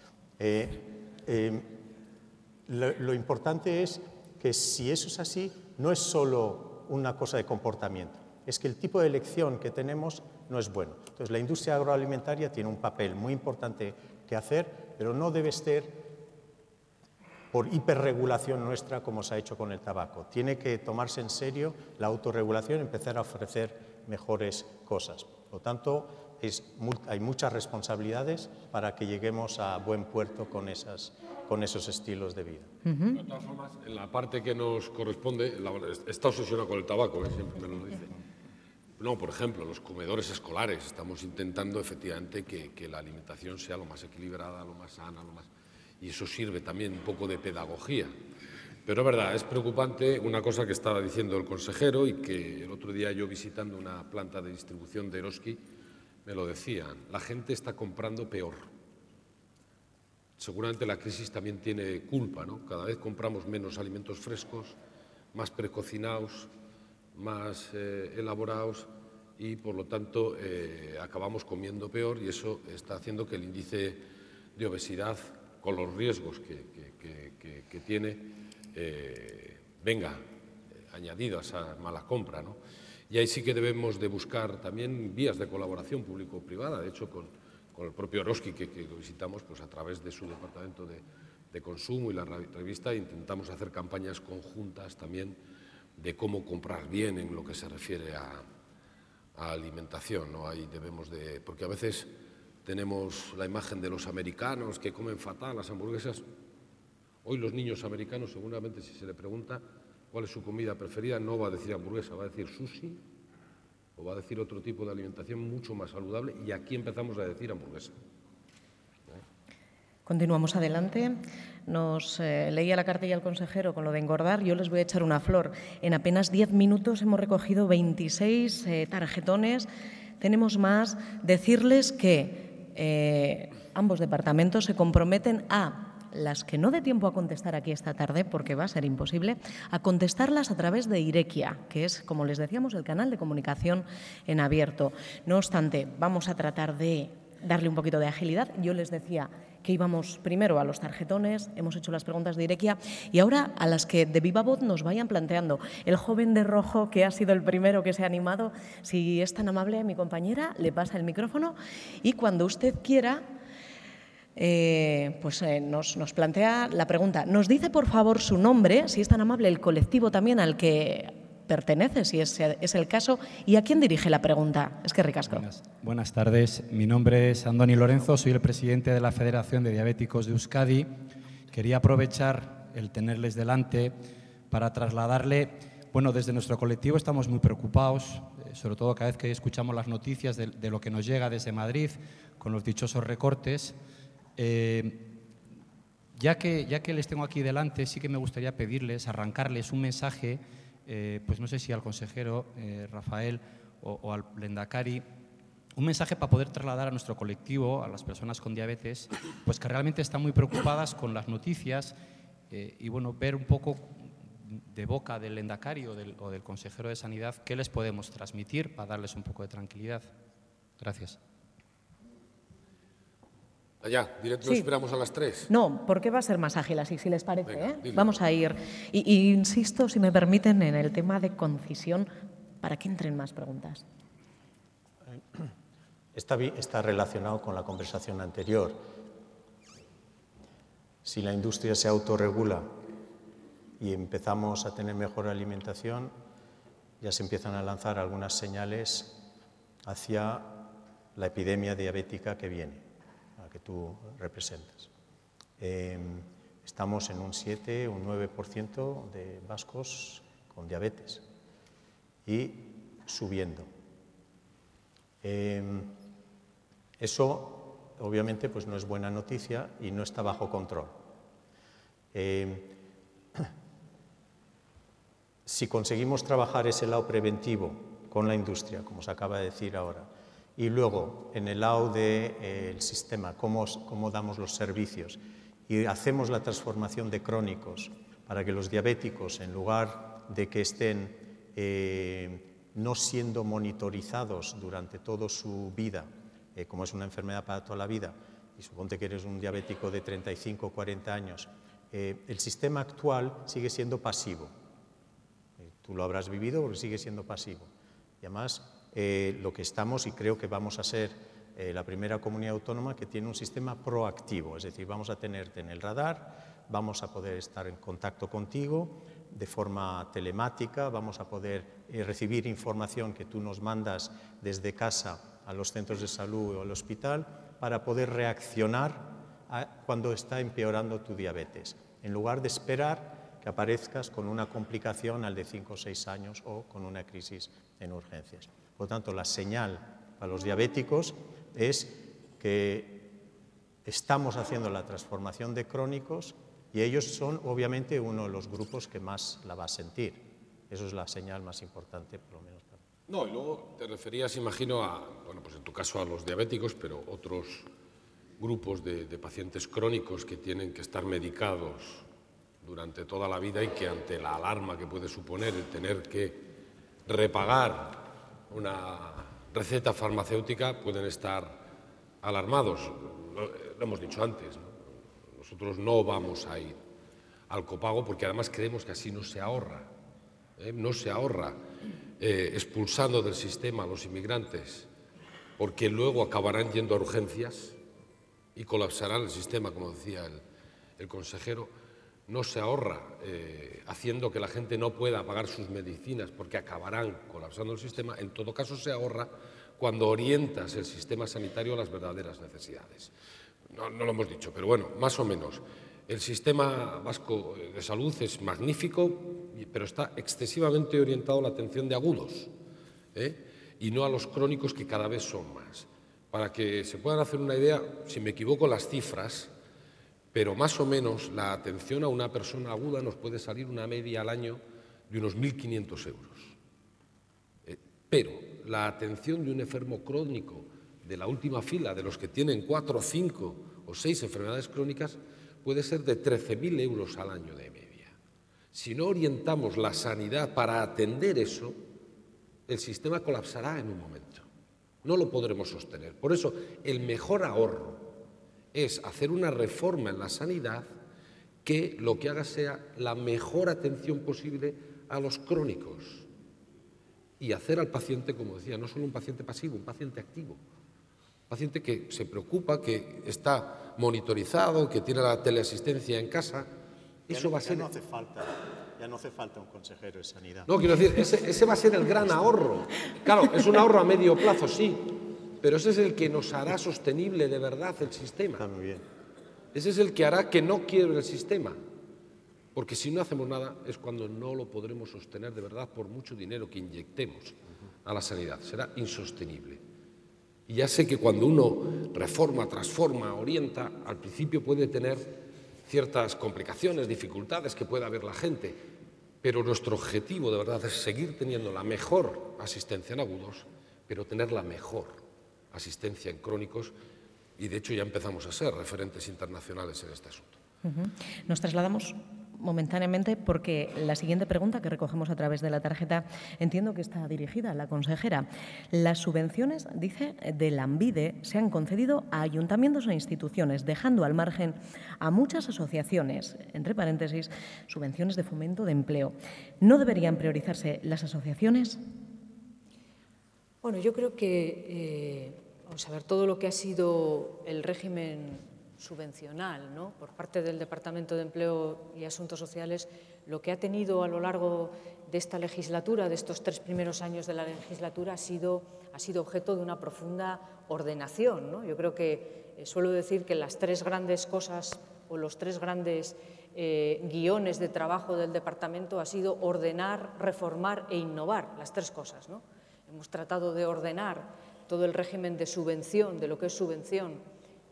Lo importante es que si eso es así, no es solo una cosa de comportamiento, es que el tipo de elección que tenemos no es bueno. Entonces, la industria agroalimentaria tiene un papel muy importante que hacer, pero no debe ser por hiperregulación nuestra como se ha hecho con el tabaco. Tiene que tomarse en serio la autorregulación y empezar a ofrecer mejores cosas. Por lo tanto, hay muchas responsabilidades para que lleguemos a buen puerto con esos estilos de vida. De todas formas, en la parte que nos corresponde, está obsesionado con el tabaco, siempre me lo dice. No, por ejemplo, los comedores escolares. Estamos intentando efectivamente que la alimentación sea lo más equilibrada, lo más sana, y eso sirve también un poco de pedagogía. Pero es verdad, es preocupante una cosa que estaba diciendo el consejero y que el otro día yo visitando una planta de distribución de Eroski me lo decían. La gente está comprando peor. Seguramente la crisis también tiene culpa, ¿no? Cada vez compramos menos alimentos frescos, más precocinados, más elaborados y, por lo tanto, acabamos comiendo peor y eso está haciendo que el índice de obesidad, con los riesgos que tiene, venga añadido a esa mala compra, ¿no? Y ahí sí que debemos de buscar también vías de colaboración público-privada. De hecho, con el propio Eroski, que lo visitamos, pues a través de su departamento de consumo y la revista, intentamos hacer campañas conjuntas también de cómo comprar bien en lo que se refiere a alimentación, ¿no? Ahí debemos de... Porque a veces tenemos la imagen de los americanos que comen fatal las hamburguesas. Hoy los niños americanos, seguramente, si se le pregunta cuál es su comida preferida, no va a decir hamburguesa, va a decir sushi o va a decir otro tipo de alimentación mucho más saludable y aquí empezamos a decir hamburguesa. Continuamos adelante. Nos leía la cartilla el consejero con lo de engordar. Yo les voy a echar una flor. En apenas 10 minutos hemos recogido 26 tarjetones. Tenemos más. Decirles que ambos departamentos se comprometen a las que no dé tiempo a contestar aquí esta tarde, porque va a ser imposible, a contestarlas a través de Irekia, que es, como les decíamos, el canal de comunicación en abierto. No obstante, vamos a tratar de darle un poquito de agilidad. Yo les decía que íbamos primero a los tarjetones, hemos hecho las preguntas de Irekia y ahora a las que de viva voz nos vayan planteando. El joven de rojo, que ha sido el primero que se ha animado, si es tan amable, mi compañera, le pasa el micrófono y cuando usted quiera, nos plantea la pregunta. Nos dice, por favor, su nombre, si es tan amable, el colectivo también al que pertenece, si es el caso, y a quién dirige la pregunta. Es que ricasco. Buenas tardes. Mi nombre es Andoni Lorenzo, soy el presidente de la Federación de Diabéticos de Euskadi. Quería aprovechar el tenerles delante para trasladarle, bueno, desde nuestro colectivo estamos muy preocupados, sobre todo cada vez que escuchamos las noticias de lo que nos llega desde Madrid con los dichosos recortes. Ya que les tengo aquí delante, sí que me gustaría pedirles, arrancarles un mensaje, pues no sé si al consejero Rafael o al Lehendakari, un mensaje para poder trasladar a nuestro colectivo, a las personas con diabetes, pues que realmente están muy preocupadas con las noticias y bueno, ver un poco de boca del Lehendakari o del consejero de Sanidad qué les podemos transmitir para darles un poco de tranquilidad. Gracias. Allá, directo, sí. Esperamos a las 3. No, porque va a ser más ágil así, si les parece. Venga, vamos a ir. Y insisto, si me permiten, en el tema de concisión, para que entren más preguntas. Está relacionado con la conversación anterior. Si la industria se autorregula y empezamos a tener mejor alimentación, ya se empiezan a lanzar algunas señales hacia la epidemia diabética que viene, que tú representas. Estamos en un 7, un 9% de vascos con diabetes y subiendo. Eso, obviamente, pues no es buena noticia y no está bajo control. Si conseguimos trabajar ese lado preventivo con la industria, como se acaba de decir ahora, y luego, en el lado del sistema, cómo damos los servicios y hacemos la transformación de crónicos para que los diabéticos, en lugar de que estén no siendo monitorizados durante toda su vida, como es una enfermedad para toda la vida, y suponte que eres un diabético de 35 o 40 años, el sistema actual sigue siendo pasivo. Tú lo habrás vivido porque sigue siendo pasivo. Y además, lo que estamos, y creo que vamos a ser la primera comunidad autónoma que tiene un sistema proactivo, es decir, vamos a tenerte en el radar, vamos a poder estar en contacto contigo de forma telemática, vamos a poder recibir información que tú nos mandas desde casa a los centros de salud o al hospital para poder reaccionar cuando está empeorando tu diabetes, en lugar de esperar que aparezcas con una complicación al de 5 o 6 años o con una crisis en urgencias. Por lo tanto, la señal para los diabéticos es que estamos haciendo la transformación de crónicos y ellos son, obviamente, uno de los grupos que más la va a sentir. Eso es la señal más importante, por lo menos. No, y luego te referías, imagino, bueno, pues en tu caso a los diabéticos, pero otros grupos de pacientes crónicos que tienen que estar medicados durante toda la vida y que ante la alarma que puede suponer el tener que repagar una receta farmacéutica pueden estar alarmados. Lo hemos dicho antes, ¿no? Nosotros no vamos a ir al copago porque además creemos que así no se ahorra. No se ahorra expulsando del sistema a los inmigrantes porque luego acabarán yendo a urgencias y colapsarán el sistema, como decía el consejero. No se ahorra haciendo que la gente no pueda pagar sus medicinas porque acabarán colapsando el sistema. En todo caso, se ahorra cuando orientas el sistema sanitario a las verdaderas necesidades. No lo hemos dicho, pero bueno, más o menos. El sistema vasco de salud es magnífico, pero está excesivamente orientado a la atención de agudos y no a los crónicos, que cada vez son más. Para que se puedan hacer una idea, si me equivoco las cifras, pero más o menos la atención a una persona aguda nos puede salir una media al año de unos 1.500 euros. Pero la atención de un enfermo crónico de la última fila, de los que tienen 4, 5 o 6 enfermedades crónicas, puede ser de 13.000 euros al año de media. Si no orientamos la sanidad para atender eso, el sistema colapsará en un momento. No lo podremos sostener. Por eso, el mejor ahorro es hacer una reforma en la sanidad que lo que haga sea la mejor atención posible a los crónicos y hacer al paciente, como decía, no solo un paciente pasivo, un paciente activo. Un paciente que se preocupa, que está monitorizado, que tiene la teleasistencia en casa. Eso va a ser... Ya no hace falta un consejero de sanidad. No, quiero decir, ese va a ser el gran ahorro. Claro, es un ahorro a medio plazo, sí, pero ese es el que nos hará sostenible de verdad el sistema. Está muy bien. Ese es el que hará que no quiebre el sistema. Porque si no hacemos nada es cuando no lo podremos sostener de verdad por mucho dinero que inyectemos a la sanidad. Será insostenible. Y ya sé que cuando uno reforma, transforma, orienta, al principio puede tener ciertas complicaciones, dificultades que pueda haber la gente, pero nuestro objetivo de verdad es seguir teniendo la mejor asistencia en agudos, pero tener la mejor asistencia en crónicos, y de hecho ya empezamos a ser referentes internacionales en este asunto. Nos trasladamos momentáneamente porque la siguiente pregunta que recogemos a través de la tarjeta entiendo que está dirigida a la consejera. Las subvenciones, dice, de Lanbide se han concedido a ayuntamientos e instituciones, dejando al margen a muchas asociaciones, entre paréntesis, subvenciones de fomento de empleo. ¿No deberían priorizarse las asociaciones? Bueno, yo creo que, vamos a ver, todo lo que ha sido el régimen subvencional, ¿no?, por parte del Departamento de Empleo y Asuntos Sociales, lo que ha tenido a lo largo de esta legislatura, de estos 3 primeros años de la legislatura, ha sido objeto de una profunda ordenación, ¿no? Yo creo que suelo decir que las 3 grandes cosas o los 3 grandes guiones de trabajo del departamento ha sido ordenar, reformar e innovar, las 3 cosas, ¿no? Hemos tratado de ordenar todo el régimen de subvención, de lo que es subvención,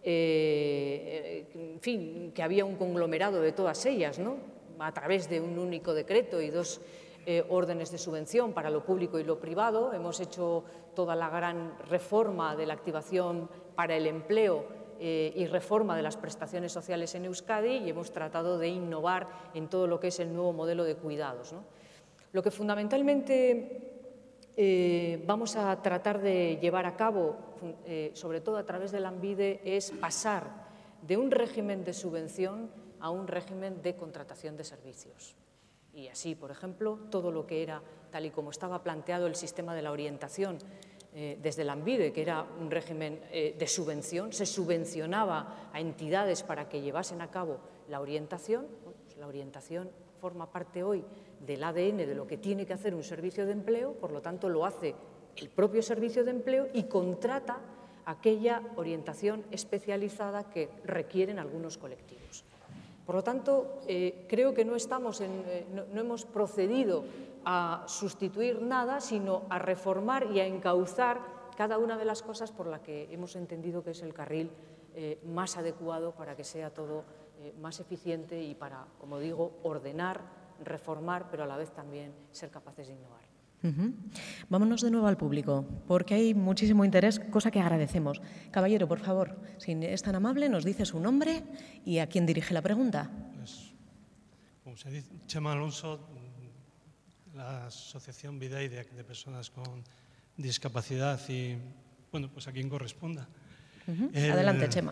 en fin, que había un conglomerado de todas ellas, ¿no?, a través de un único decreto y 2 órdenes de subvención para lo público y lo privado. Hemos hecho toda la gran reforma de la activación para el empleo y reforma de las prestaciones sociales en Euskadi, y hemos tratado de innovar en todo lo que es el nuevo modelo de cuidados, ¿no? Lo que fundamentalmente vamos a tratar de llevar a cabo, sobre todo a través de Lanbide, es pasar de un régimen de subvención a un régimen de contratación de servicios. Y así, por ejemplo, todo lo que era, tal y como estaba planteado el sistema de la orientación desde Lanbide, que era un régimen de subvención, se subvencionaba a entidades para que llevasen a cabo la orientación. Pues la orientación forma parte hoy del ADN de lo que tiene que hacer un servicio de empleo, por lo tanto lo hace el propio servicio de empleo y contrata aquella orientación especializada que requieren algunos colectivos. Por lo tanto, creo que no hemos procedido a sustituir nada, sino a reformar y a encauzar cada una de las cosas por la que hemos entendido que es el carril más adecuado para que sea todo más eficiente y para, como digo, ordenar, reformar, pero a la vez también ser capaces de innovar. Vámonos de nuevo al público, porque hay muchísimo interés, cosa que agradecemos. Caballero, por favor, si es tan amable, nos dice su nombre y a quién dirige la pregunta. Pues, como se dice, Chema Alonso, la Asociación Videi de personas con discapacidad y, bueno, pues a quien corresponda. Adelante, Chema.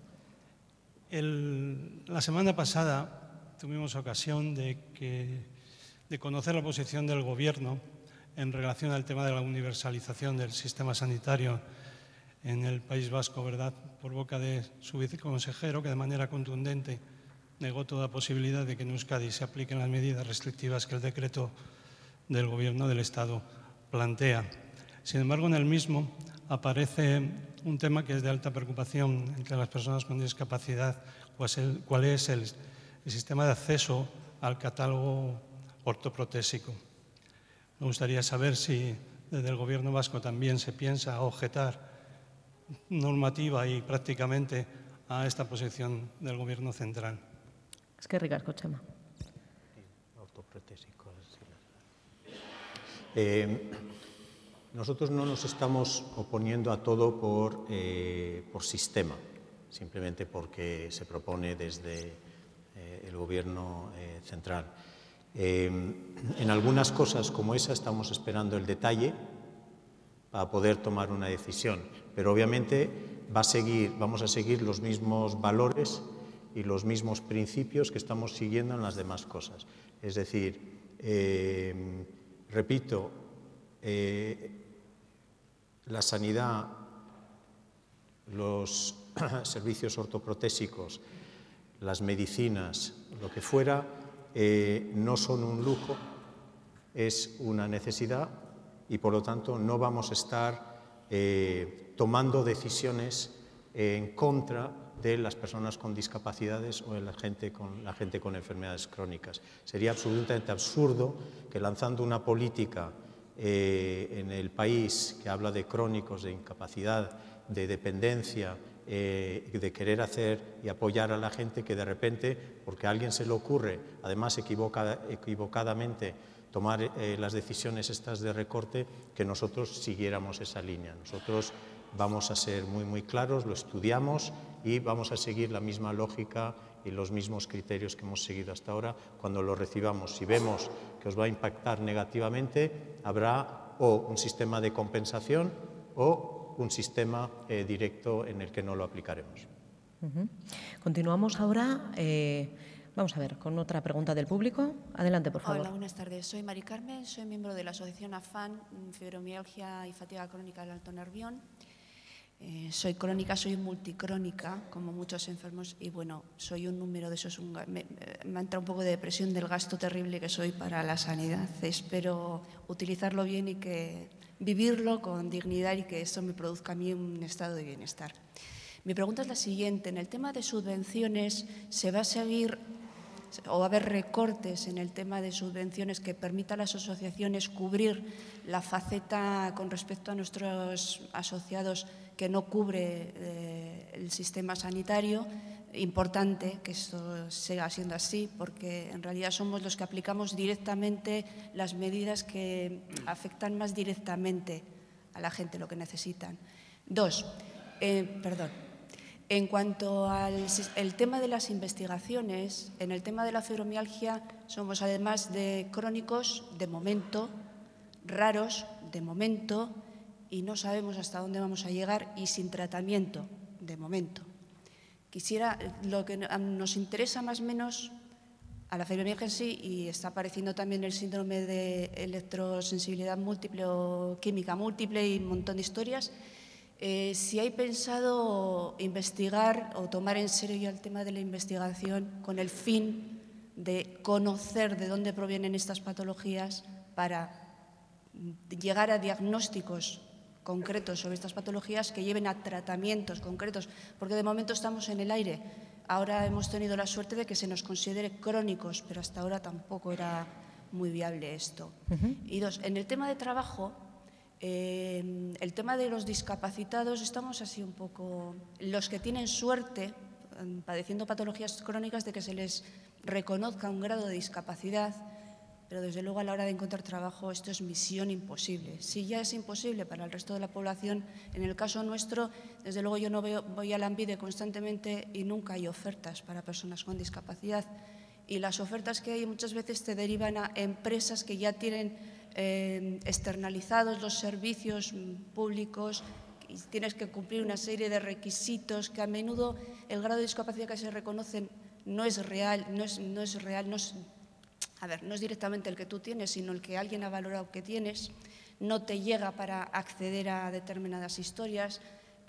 La semana pasada tuvimos ocasión de conocer la posición del Gobierno en relación al tema de la universalización del sistema sanitario en el País Vasco, ¿verdad?, por boca de su viceconsejero, que de manera contundente negó toda posibilidad de que en Euskadi se apliquen las medidas restrictivas que el decreto del Gobierno del Estado plantea. Sin embargo, en el mismo aparece un tema que es de alta preocupación entre las personas con discapacidad, cuál es el sistema de acceso al catálogo ortoprotésico. Me gustaría saber si desde el Gobierno vasco también se piensa objetar normativa y prácticamente a esta posición del Gobierno central. Eskerrik asko, Txema. Nosotros no nos estamos oponiendo a todo por sistema, simplemente porque se propone desde el Gobierno central. En algunas cosas como esa estamos esperando el detalle para poder tomar una decisión, pero obviamente vamos a seguir los mismos valores y los mismos principios que estamos siguiendo en las demás cosas. Es decir, repito, la sanidad, los servicios ortoprotésicos, las medicinas, lo que fuera, no son un lujo, es una necesidad y por lo tanto no vamos a estar tomando decisiones en contra de las personas con discapacidades o de la gente con enfermedades crónicas. Sería absolutamente absurdo que lanzando una política en el país que habla de crónicos, de incapacidad, de dependencia, de querer hacer y apoyar a la gente, que de repente, porque a alguien se le ocurre, además equivocadamente, tomar las decisiones estas de recorte, que nosotros siguiéramos esa línea. Nosotros vamos a ser muy claros, lo estudiamos y vamos a seguir la misma lógica y los mismos criterios que hemos seguido hasta ahora. Cuando lo recibamos, si vemos que os va a impactar negativamente, habrá o un sistema de compensación o un sistema directo en el que no lo aplicaremos. Continuamos ahora, vamos a ver, con otra pregunta del público. Adelante, por favor. Hola, buenas tardes. Soy Mari Carmen, soy miembro de la asociación AFAN, Fibromialgia y Fatiga Crónica del Alto Nervión. Soy crónica, soy multicrónica, como muchos enfermos, y bueno, soy un número de esos. Me entra un poco de depresión del gasto terrible que soy para la sanidad. Espero utilizarlo bien y que vivirlo con dignidad y que eso me produzca a mí un estado de bienestar. Mi pregunta es la siguiente. En el tema de subvenciones, ¿se va a seguir o va a haber recortes en el tema de subvenciones que permitan a las asociaciones cubrir la faceta con respecto a nuestros asociados que no cubre el sistema sanitario? Importante que esto siga siendo así, porque en realidad somos los que aplicamos directamente las medidas que afectan más directamente a la gente, lo que necesitan. En cuanto al tema de las investigaciones, en el tema de la fibromialgia somos, además de crónicos, de momento, raros, de momento, y no sabemos hasta dónde vamos a llegar y sin tratamiento, de momento. Lo que nos interesa más o menos a la fibromialgia en sí, y está apareciendo también el síndrome de electrosensibilidad múltiple o química múltiple y un montón de historias, si hay pensado investigar o tomar en serio ya el tema de la investigación con el fin de conocer de dónde provienen estas patologías para llegar a diagnósticos concretos sobre estas patologías que lleven a tratamientos concretos, porque de momento estamos en el aire. Ahora hemos tenido la suerte de que se nos considere crónicos, pero hasta ahora tampoco era muy viable esto. Y en el tema de trabajo, el tema de los discapacitados, estamos así un poco, los que tienen suerte, padeciendo patologías crónicas, de que se les reconozca un grado de discapacidad, pero desde luego a la hora de encontrar trabajo esto es misión imposible. Si ya es imposible para el resto de la población, en el caso nuestro, desde luego yo no voy a Lanbide constantemente y nunca hay ofertas para personas con discapacidad. Y las ofertas que hay muchas veces te derivan a empresas que ya tienen externalizados los servicios públicos y tienes que cumplir una serie de requisitos que a menudo el grado de discapacidad que se reconocen no es real, no es directamente el que tú tienes, sino el que alguien ha valorado que tienes, no te llega para acceder a determinadas historias.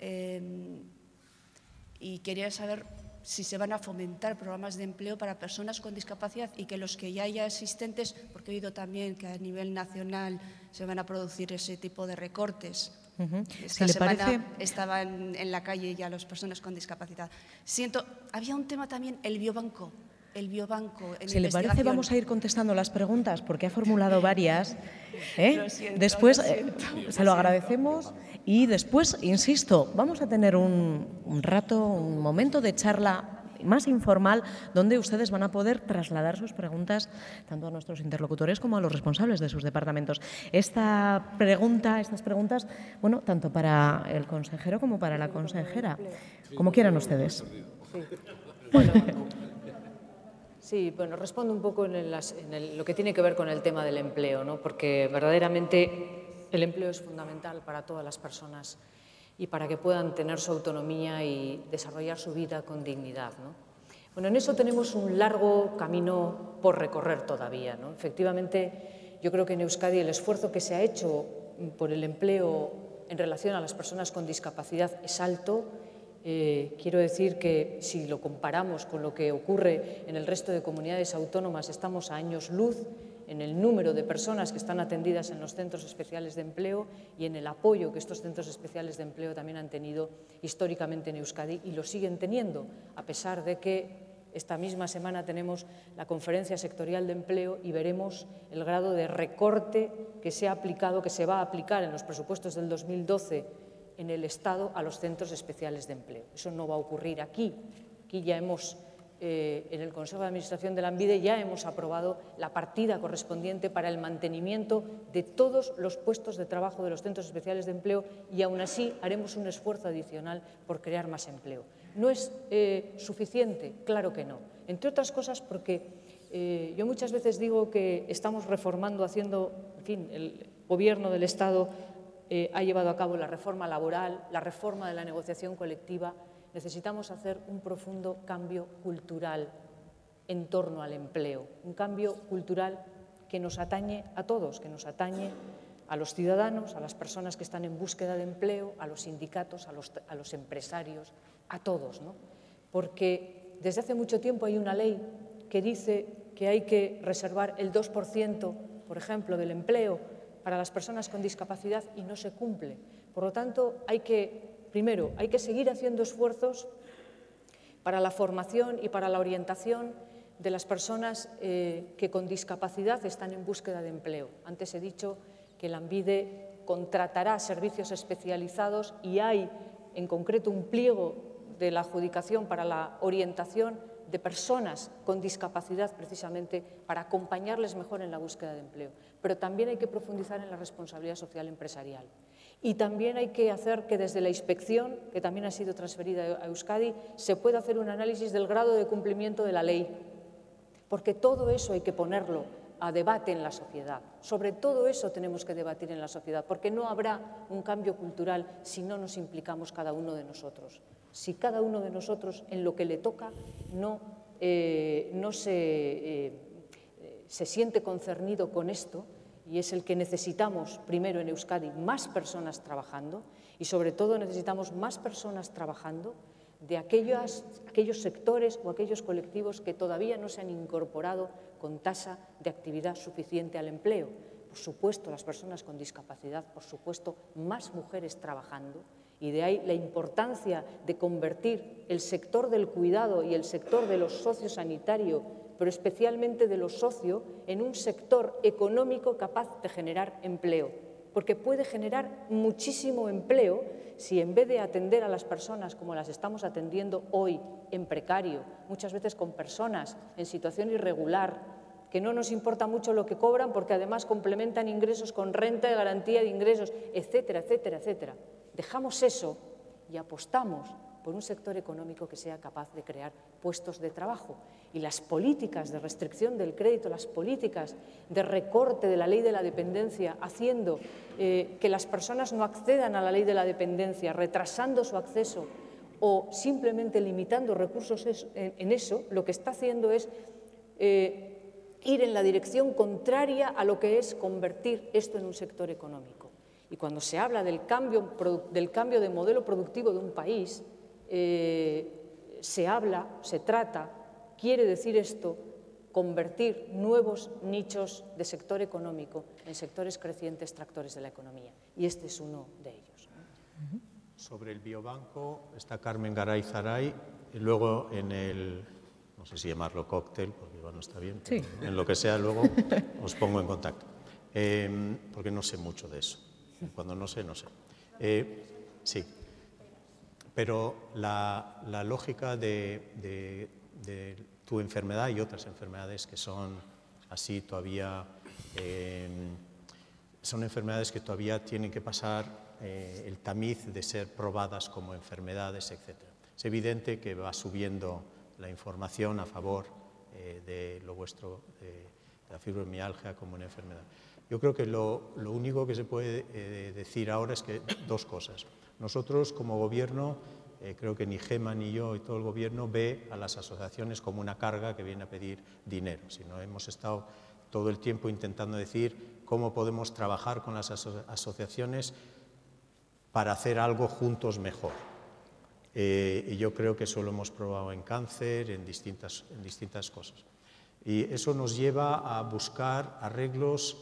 Y quería saber si se van a fomentar programas de empleo para personas con discapacidad y que los que ya haya existentes, porque he oído también que a nivel nacional se van a producir ese tipo de recortes. Esta semana estaban en la calle ya las personas con discapacidad. Había un tema también, el biobanco. el biobanco en Si le parece, investigación. vamos a ir contestando las preguntas, porque ha formulado varias. Lo siento, Después, lo siento. se lo agradecemos y después, insisto, vamos a tener un rato, un momento de charla más informal, donde ustedes van a poder trasladar sus preguntas tanto a nuestros interlocutores como a los responsables de sus departamentos. Estas preguntas, bueno, tanto para el consejero como para la consejera, como quieran ustedes. Sí, bueno, respondo un poco en lo que tiene que ver con el tema del empleo, ¿no? Porque verdaderamente el empleo es fundamental para todas las personas y para que puedan tener su autonomía y desarrollar su vida con dignidad, ¿no? Bueno, en eso tenemos un largo camino por recorrer todavía, ¿no? Efectivamente, yo creo que en Euskadi el esfuerzo que se ha hecho por el empleo en relación a las personas con discapacidad es alto. Quiero decir que si lo comparamos con lo que ocurre en el resto de comunidades autónomas, estamos a años luz en el número de personas que están atendidas en los centros especiales de empleo y en el apoyo que estos centros especiales de empleo también han tenido históricamente en Euskadi y lo siguen teniendo, a pesar de que esta misma semana tenemos la conferencia sectorial de empleo y veremos el grado de recorte que se ha aplicado, que se va a aplicar en los presupuestos del 2012 en el Estado a los centros especiales de empleo. Eso no va a ocurrir aquí. Aquí ya hemos, en el Consejo de Administración de Lanbide, ya hemos aprobado la partida correspondiente para el mantenimiento de todos los puestos de trabajo de los centros especiales de empleo y aún así haremos un esfuerzo adicional por crear más empleo. ¿No es suficiente? Claro que no. Entre otras cosas porque yo muchas veces digo que estamos reformando, en fin, el Gobierno del Estado ha llevado a cabo la reforma laboral, la reforma de la negociación colectiva. Necesitamos hacer un profundo cambio cultural en torno al empleo, un cambio cultural que nos atañe a todos, que nos atañe a los ciudadanos, a las personas que están en búsqueda de empleo, a los sindicatos, a los empresarios, a todos, ¿no? Porque desde hace mucho tiempo hay una ley que dice que hay que reservar el 2%, por ejemplo, del empleo para las personas con discapacidad y no se cumple. Por lo tanto, primero, hay que seguir haciendo esfuerzos para la formación y para la orientación de las personas que con discapacidad están en búsqueda de empleo. Antes he dicho que Lanbide contratará servicios especializados y hay, en concreto, un pliego de la adjudicación para la orientación de personas con discapacidad precisamente para acompañarles mejor en la búsqueda de empleo. Pero también hay que profundizar en la responsabilidad social empresarial. Y también hay que hacer que desde la inspección, que también ha sido transferida a Euskadi, se pueda hacer un análisis del grado de cumplimiento de la ley. Porque todo eso hay que ponerlo a debate en la sociedad. Sobre todo eso tenemos que debatir en la sociedad, porque no habrá un cambio cultural si no nos implicamos cada uno de nosotros. Si cada uno de nosotros en lo que le toca no se siente concernido con esto, y es el que necesitamos primero en Euskadi más personas trabajando y sobre todo necesitamos más personas trabajando de aquellos sectores o aquellos colectivos que todavía no se han incorporado con tasa de actividad suficiente al empleo. Por supuesto, las personas con discapacidad, por supuesto, más mujeres trabajando. Y de ahí la importancia de convertir el sector del cuidado y el sector de los sociosanitario, pero especialmente de lo socio, en un sector económico capaz de generar empleo. Porque puede generar muchísimo empleo si en vez de atender a las personas como las estamos atendiendo hoy, en precario, muchas veces con personas en situación irregular, que no nos importa mucho lo que cobran porque además complementan ingresos con renta de garantía de ingresos, etcétera, etcétera, etcétera. Dejamos eso y apostamos por un sector económico que sea capaz de crear puestos de trabajo. Y las políticas de restricción del crédito, las políticas de recorte de la ley de la dependencia, haciendo que las personas no accedan a la ley de la dependencia, retrasando su acceso o simplemente limitando recursos en eso, lo que está haciendo es ir en la dirección contraria a lo que es convertir esto en un sector económico. Y cuando se habla del cambio de modelo productivo de un país, quiere decir esto, convertir nuevos nichos de sector económico en sectores crecientes tractores de la economía. Y este es uno de ellos. Sobre el biobanco está Carmen Garay Zaray y luego no sé si llamarlo cóctel, porque igual no está bien, Sí. en lo que sea luego os pongo en contacto, porque no sé mucho de eso. Cuando no sé, no sé. Sí, pero la lógica de tu enfermedad y otras enfermedades que son así todavía, son enfermedades que todavía tienen que pasar el tamiz de ser probadas como enfermedades, etc. Es evidente que va subiendo la información a favor de lo vuestro, de la fibromialgia como una enfermedad. Yo creo que lo único que se puede decir ahora es que dos cosas. Nosotros como gobierno, creo que ni Gema ni yo y todo el gobierno ve a las asociaciones como una carga que viene a pedir dinero, sino hemos estado todo el tiempo intentando decir cómo podemos trabajar con las asociaciones para hacer algo juntos mejor. Y yo creo que eso lo hemos probado en cáncer, en distintas cosas. Y eso nos lleva a buscar arreglos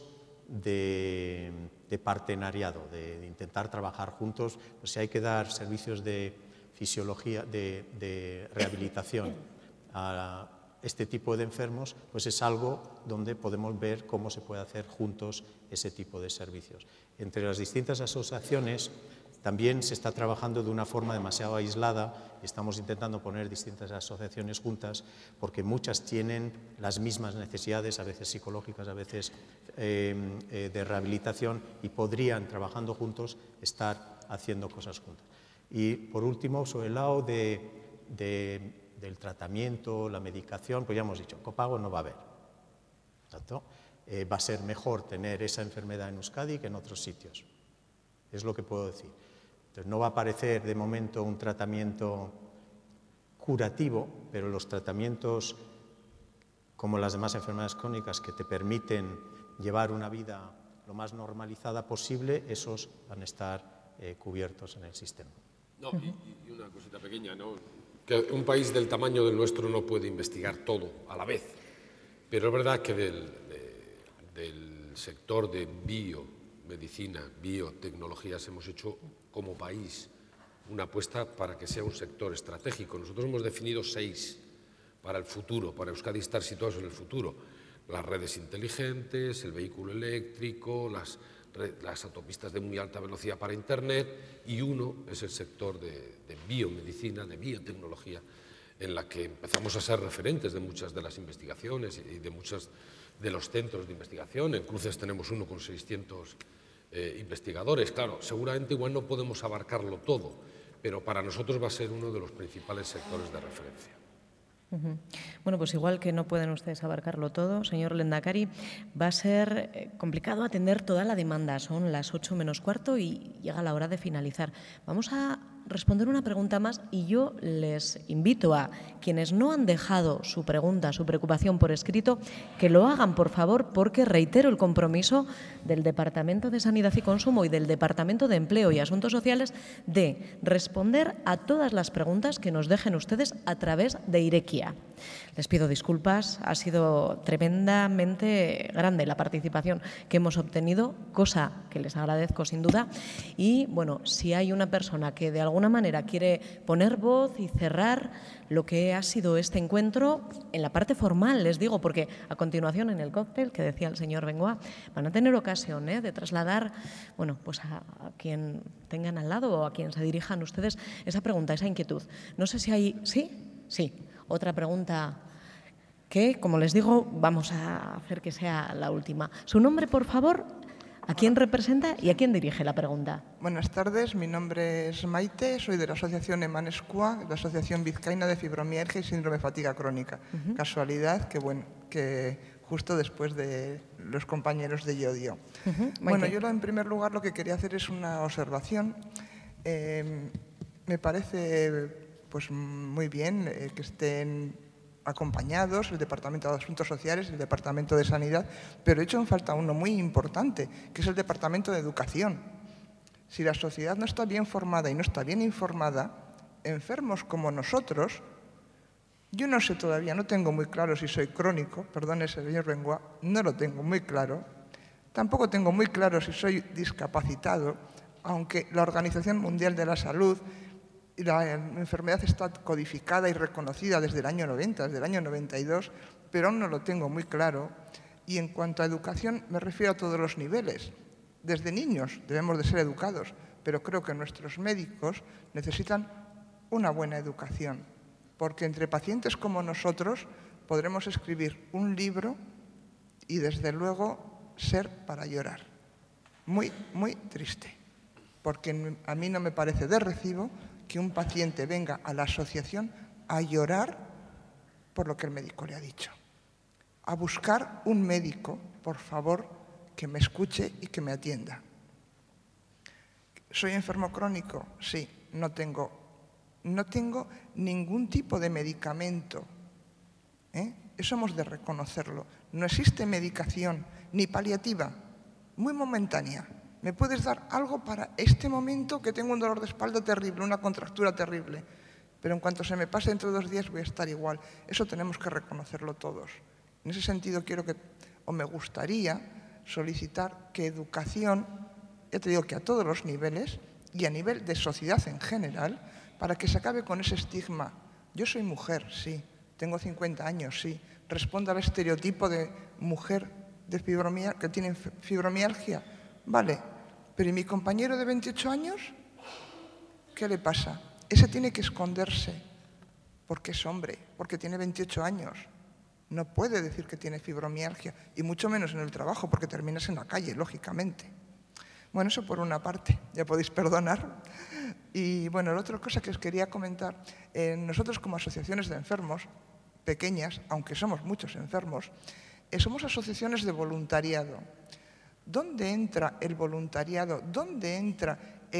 de partenariado, de intentar trabajar juntos. Pues si hay que dar servicios de fisiología, de rehabilitación a este tipo de enfermos, pues es algo donde podemos ver cómo se puede hacer juntos ese tipo de servicios. Entre las distintas asociaciones también se está trabajando de una forma demasiado aislada y estamos intentando poner distintas asociaciones juntas porque muchas tienen las mismas necesidades, a veces psicológicas, a veces de rehabilitación, y podrían, trabajando juntos, estar haciendo cosas juntas. Y por último, sobre el lado del tratamiento, la medicación, pues ya hemos dicho, copago no va a haber. ¿Exacto? Va a ser mejor tener esa enfermedad en Euskadi que en otros sitios. Es lo que puedo decir. Entonces, no va a aparecer de momento un tratamiento curativo, pero los tratamientos, como las demás enfermedades crónicas, que te permiten llevar una vida lo más normalizada posible, esos van a estar cubiertos en el sistema. No, y una cosita pequeña, ¿no? Que un país del tamaño del nuestro no puede investigar todo a la vez, pero es verdad que del sector de biomedicina, biotecnologías, hemos hecho como país una apuesta para que sea un sector estratégico. Nosotros hemos definido 6 para el futuro, para Euskadi estar situados en el futuro: las redes inteligentes, el vehículo eléctrico, las autopistas de muy alta velocidad para Internet, y uno es el sector de biomedicina, de biotecnología, en la que empezamos a ser referentes de muchas de las investigaciones y de muchos de los centros de investigación. En Cruces tenemos uno con 600 investigadores. Claro, seguramente igual no podemos abarcarlo todo, pero para nosotros va a ser uno de los principales sectores de referencia. Bueno, pues igual que no pueden ustedes abarcarlo todo, señor Lehendakari, va a ser complicado atender toda la demanda. Son las 8 menos cuarto y llega la hora de finalizar. Vamos a responder una pregunta más y yo les invito a quienes no han dejado su pregunta, su preocupación por escrito, que lo hagan, por favor, porque reitero el compromiso del Departamento de Sanidad y Consumo y del Departamento de Empleo y Asuntos Sociales de responder a todas las preguntas que nos dejen ustedes a través de Irekia. Les pido disculpas, ha sido tremendamente grande la participación que hemos obtenido, cosa que les agradezco sin duda. Y bueno, si hay una persona que de alguna manera quiere poner voz y cerrar lo que ha sido este encuentro en la parte formal, les digo, porque a continuación en el cóctel que decía el señor Bengoa van a tener ocasión de trasladar, bueno, pues a quien tengan al lado o a quien se dirijan ustedes esa pregunta, esa inquietud. No sé si hay... Sí. Otra pregunta que, como les digo, vamos a hacer que sea la última. Su nombre, por favor, a quién representa y a quién dirige la pregunta. Buenas tardes, mi nombre es Maite, soy de la asociación Emanescua, la Asociación Vizcaína de Fibromialgia y Síndrome de Fatiga Crónica. Casualidad que, bueno, que justo después de los compañeros de Yodio. Bueno, yo en primer lugar lo que quería hacer es una observación. Me parece pues muy bien que estén acompañados el Departamento de Asuntos Sociales y el Departamento de Sanidad, pero he hecho en falta uno muy importante, que es el Departamento de Educación. Si la sociedad no está bien formada y no está bien informada, enfermos como nosotros, yo no sé todavía, no tengo muy claro si soy crónico, perdone señor Bengoa, no lo tengo muy claro, tampoco tengo muy claro si soy discapacitado, aunque la Organización Mundial de la Salud la enfermedad está codificada y reconocida desde el año 90, desde el año 92, pero aún no lo tengo muy claro. Y en cuanto a educación, me refiero a todos los niveles. Desde niños debemos de ser educados, pero creo que nuestros médicos necesitan una buena educación, porque entre pacientes como nosotros podremos escribir un libro y, desde luego, ser para llorar. Muy, muy triste, porque a mí no me parece de recibo que un paciente venga a la asociación a llorar por lo que el médico le ha dicho. A buscar un médico, por favor, que me escuche y que me atienda. ¿Soy enfermo crónico? Sí, no tengo ningún tipo de medicamento. Eso hemos de reconocerlo. No existe medicación, ni paliativa, muy momentánea. ¿Me puedes dar algo para este momento que tengo un dolor de espalda terrible, una contractura terrible? Pero en cuanto se me pase dentro de 2 días voy a estar igual. Eso tenemos que reconocerlo todos. En ese sentido me gustaría solicitar que educación, ya te digo que a todos los niveles y a nivel de sociedad en general, para que se acabe con ese estigma. Yo soy mujer, sí, tengo 50 años, sí, respondo al estereotipo de mujer que tiene fibromialgia. Vale, pero ¿y mi compañero de 28 años? ¿Qué le pasa? Ese tiene que esconderse porque es hombre, porque tiene 28 años. No puede decir que tiene fibromialgia, y mucho menos en el trabajo, porque terminas en la calle, lógicamente. Bueno, eso por una parte, ya podéis perdonar. Y bueno, la otra cosa que os quería comentar, nosotros como asociaciones de enfermos, pequeñas, aunque somos muchos enfermos, somos asociaciones de voluntariado. ¿Dónde entra el voluntariado? ¿Dónde entra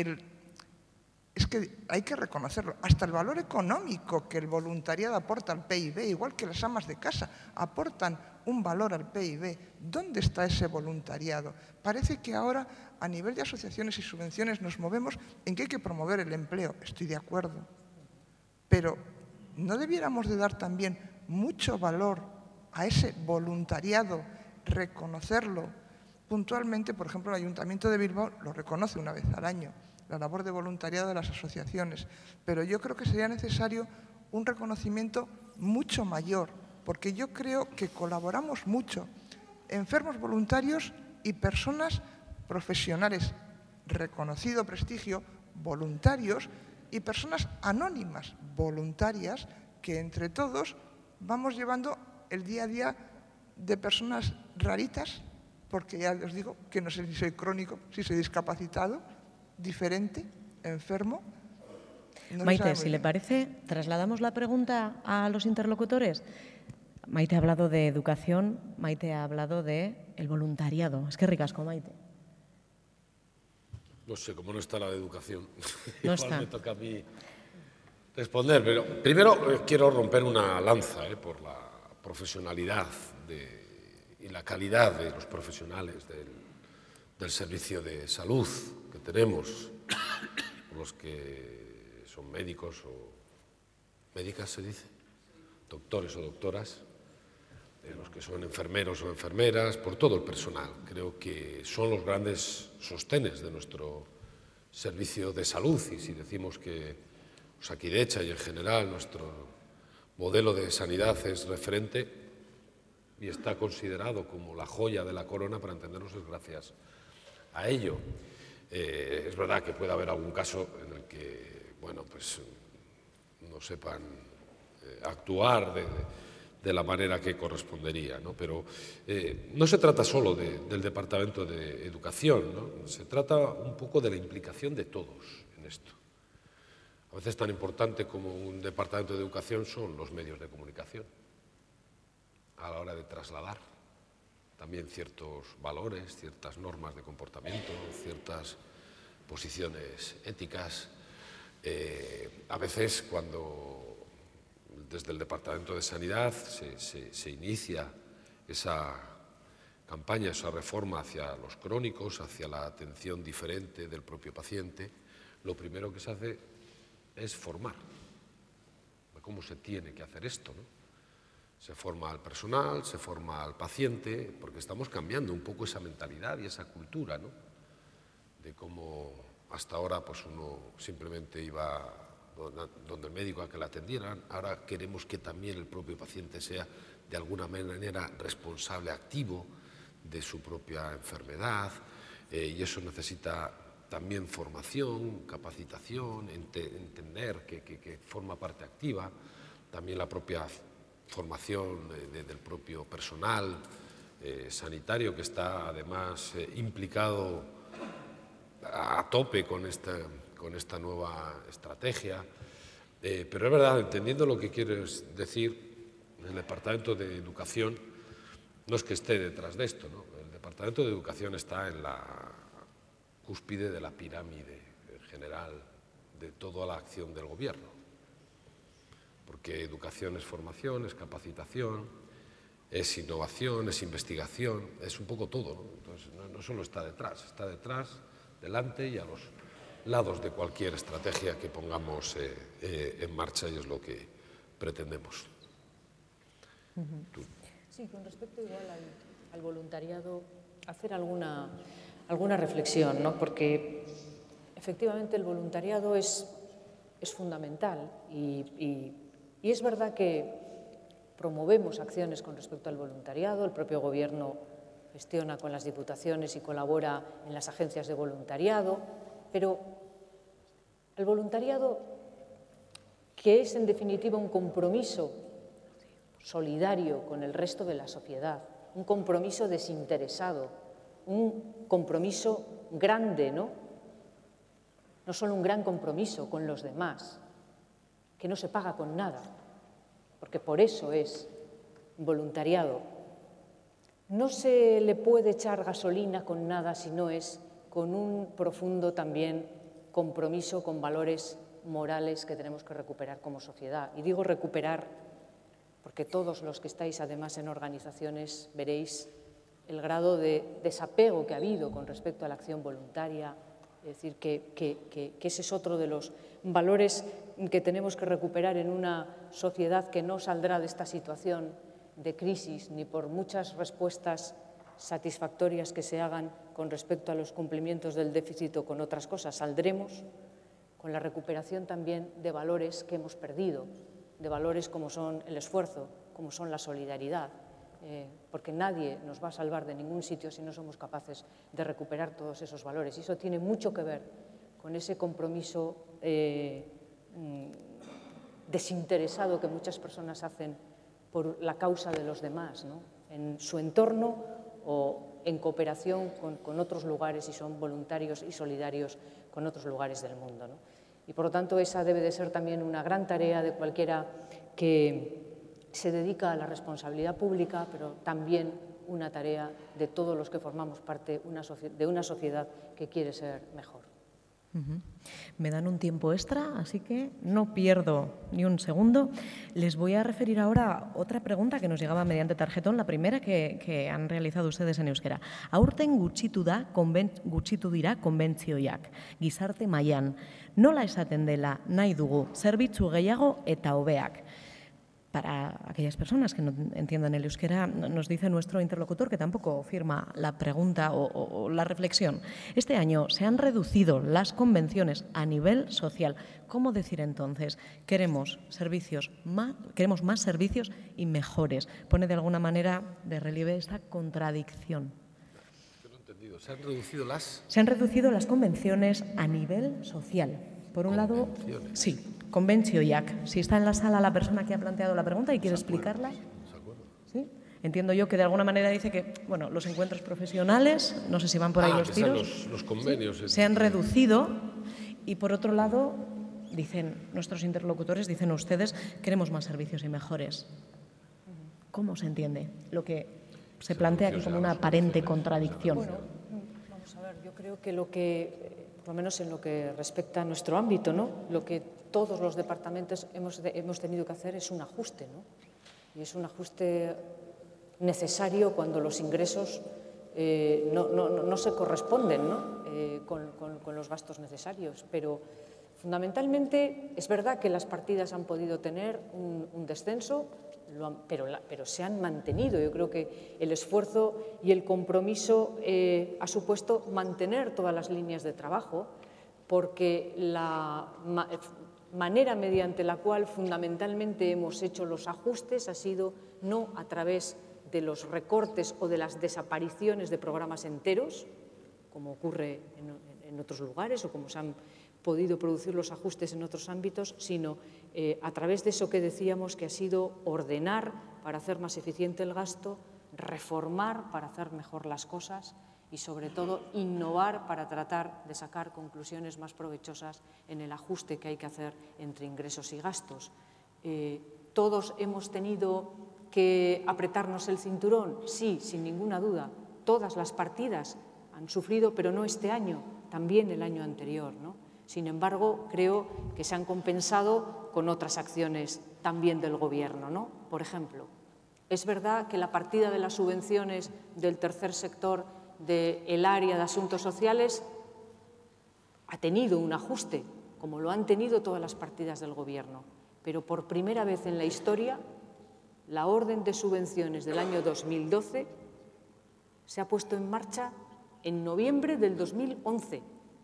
Es que hay que reconocerlo, hasta el valor económico que el voluntariado aporta al PIB, igual que las amas de casa, aportan un valor al PIB. ¿Dónde está ese voluntariado? Parece que ahora, a nivel de asociaciones y subvenciones, nos movemos en que hay que promover el empleo. Estoy de acuerdo. Pero ¿no debiéramos de dar también mucho valor a ese voluntariado, reconocerlo? Puntualmente, por ejemplo, el Ayuntamiento de Bilbao lo reconoce una vez al año, la labor de voluntariado de las asociaciones. Pero yo creo que sería necesario un reconocimiento mucho mayor, porque yo creo que colaboramos mucho, enfermos voluntarios y personas profesionales, reconocido prestigio, voluntarios, y personas anónimas, voluntarias, que entre todos vamos llevando el día a día de personas raritas, porque ya os digo que no sé si soy crónico, si soy discapacitado, diferente, enfermo. No Maite, si le parece, trasladamos la pregunta a los interlocutores. Maite ha hablado de educación, Maite ha hablado de el voluntariado. Es que ricasco, Maite. No sé, como no está la de educación, no igual está. Me toca a mí responder. Pero primero quiero romper una lanza por la profesionalidad y la calidad de los profesionales del servicio de salud que tenemos, los que son médicos o médicas, se dice, doctores o doctoras, los que son enfermeros o enfermeras, por todo el personal. Creo que son los grandes sostenes de nuestro servicio de salud, y si decimos que Osakidetza y en general nuestro modelo de sanidad es referente y está considerado como la joya de la corona, para entendernos, es gracias a ello. Es verdad que puede haber algún caso en el que, bueno, pues no sepan actuar de la manera que correspondería, ¿no? Pero no se trata solo del Departamento de Educación, ¿no? Se trata un poco de la implicación de todos en esto. A veces tan importante como un Departamento de Educación son los medios de comunicación, a la hora de trasladar también ciertos valores, ciertas normas de comportamiento, ciertas posiciones éticas. A veces, cuando desde el Departamento de Sanidad se inicia esa campaña, esa reforma hacia los crónicos, hacia la atención diferente del propio paciente, lo primero que se hace es formar de cómo se tiene que hacer esto, ¿no? Se forma al personal, se forma al paciente, porque estamos cambiando un poco esa mentalidad y esa cultura, ¿no? De cómo hasta ahora pues uno simplemente iba donde el médico a que la atendieran. Ahora queremos que también el propio paciente sea de alguna manera responsable, activo de su propia enfermedad, y eso necesita también formación, capacitación, entender que forma parte activa, también la propia formación del propio personal sanitario, que está además implicado a tope con esta nueva estrategia. Pero es verdad, entendiendo lo que quieres decir, el Departamento de Educación no es que esté detrás de esto, ¿no? El Departamento de Educación está en la cúspide de la pirámide general de toda la acción del Gobierno, porque educación es formación, es capacitación, es innovación, es investigación, es un poco todo, ¿no? Entonces, no solo está detrás, delante y a los lados de cualquier estrategia que pongamos en marcha, y es lo que pretendemos. Sí, con respecto igual al voluntariado, hacer alguna reflexión, ¿no? Porque efectivamente el voluntariado es fundamental y es verdad que promovemos acciones con respecto al voluntariado. El propio Gobierno gestiona con las diputaciones y colabora en las agencias de voluntariado, pero el voluntariado, que es en definitiva un compromiso solidario con el resto de la sociedad, un compromiso desinteresado, un compromiso grande, ¿no? No solo un gran compromiso con los demás, que no se paga con nada, porque por eso es voluntariado. No se le puede echar gasolina con nada si no es con un profundo también compromiso con valores morales que tenemos que recuperar como sociedad. Y digo recuperar porque todos los que estáis además en organizaciones veréis el grado de desapego que ha habido con respecto a la acción voluntaria. Es decir, que ese es otro de los valores que tenemos que recuperar en una sociedad que no saldrá de esta situación de crisis ni por muchas respuestas satisfactorias que se hagan con respecto a los cumplimientos del déficit o con otras cosas. Saldremos con la recuperación también de valores que hemos perdido, de valores como son el esfuerzo, como son la solidaridad, porque nadie nos va a salvar de ningún sitio si no somos capaces de recuperar todos esos valores. Y eso tiene mucho que ver con ese compromiso desinteresado que muchas personas hacen por la causa de los demás, ¿no? En su entorno o en cooperación con otros lugares, y son voluntarios y solidarios con otros lugares del mundo, ¿no? Y por lo tanto esa debe de ser también una gran tarea de cualquiera que se dedica a la responsabilidad pública, pero también una tarea de todos los que formamos parte de una sociedad que quiere ser mejor. Me dan un tiempo extra, así que no pierdo ni un segundo. Les voy a referir ahora otra pregunta que nos llegaba mediante tarjetón, la primera que han realizado ustedes en euskera. Aurten gutxitu dira konbentzioiak, gizarte mailan. Nola esaten dela nahi dugu, zerbitzu gehiago eta hobeak? Para aquellas personas que no entiendan el euskera, nos dice nuestro interlocutor, que tampoco firma la pregunta o la reflexión. Este año se han reducido las convenciones a nivel social. ¿Cómo decir entonces? Queremos más servicios y mejores. Pone de alguna manera de relieve esta contradicción. Yo no he entendido. ¿Se han reducido las? Se han reducido las convenciones a nivel social. Por un lado, sí. Konbentzioiak. Si está en la sala la persona que ha planteado la pregunta y quiere explicarla. ¿Sí? Entiendo yo que de alguna manera dice que, bueno, los encuentros profesionales, no sé si van por ahí los tiros, los convenios, ¿sí? Se han reducido, y por otro lado, dicen nuestros interlocutores, dicen ustedes, queremos más servicios y mejores. ¿Cómo se entiende lo que se plantea aquí como una aparente contradicción? Bueno, vamos a ver, yo creo que por lo menos en lo que respecta a nuestro ámbito, ¿no? Lo que todos los departamentos hemos tenido que hacer es un ajuste, ¿no? Y es un ajuste necesario cuando los ingresos no se corresponden, ¿no? Con los gastos necesarios. Pero fundamentalmente es verdad que las partidas han podido tener un descenso, pero se han mantenido. Yo creo que el esfuerzo y el compromiso ha supuesto mantener todas las líneas de trabajo, porque manera mediante la cual fundamentalmente hemos hecho los ajustes ha sido no a través de los recortes o de las desapariciones de programas enteros, como ocurre en otros lugares o como se han podido producir los ajustes en otros ámbitos, sino a través de eso que decíamos que ha sido ordenar para hacer más eficiente el gasto, reformar para hacer mejor las cosas y, sobre todo, innovar para tratar de sacar conclusiones más provechosas en el ajuste que hay que hacer entre ingresos y gastos. ¿Todos hemos tenido que apretarnos el cinturón? Sí, sin ninguna duda. Todas las partidas han sufrido, pero no este año, también el año anterior, ¿no? Sin embargo, creo que se han compensado con otras acciones también del Gobierno, ¿no? Por ejemplo, es verdad que la partida de las subvenciones del tercer sector del área de asuntos sociales ha tenido un ajuste, como lo han tenido todas las partidas del Gobierno, pero por primera vez en la historia la orden de subvenciones del año 2012 se ha puesto en marcha en noviembre del 2011.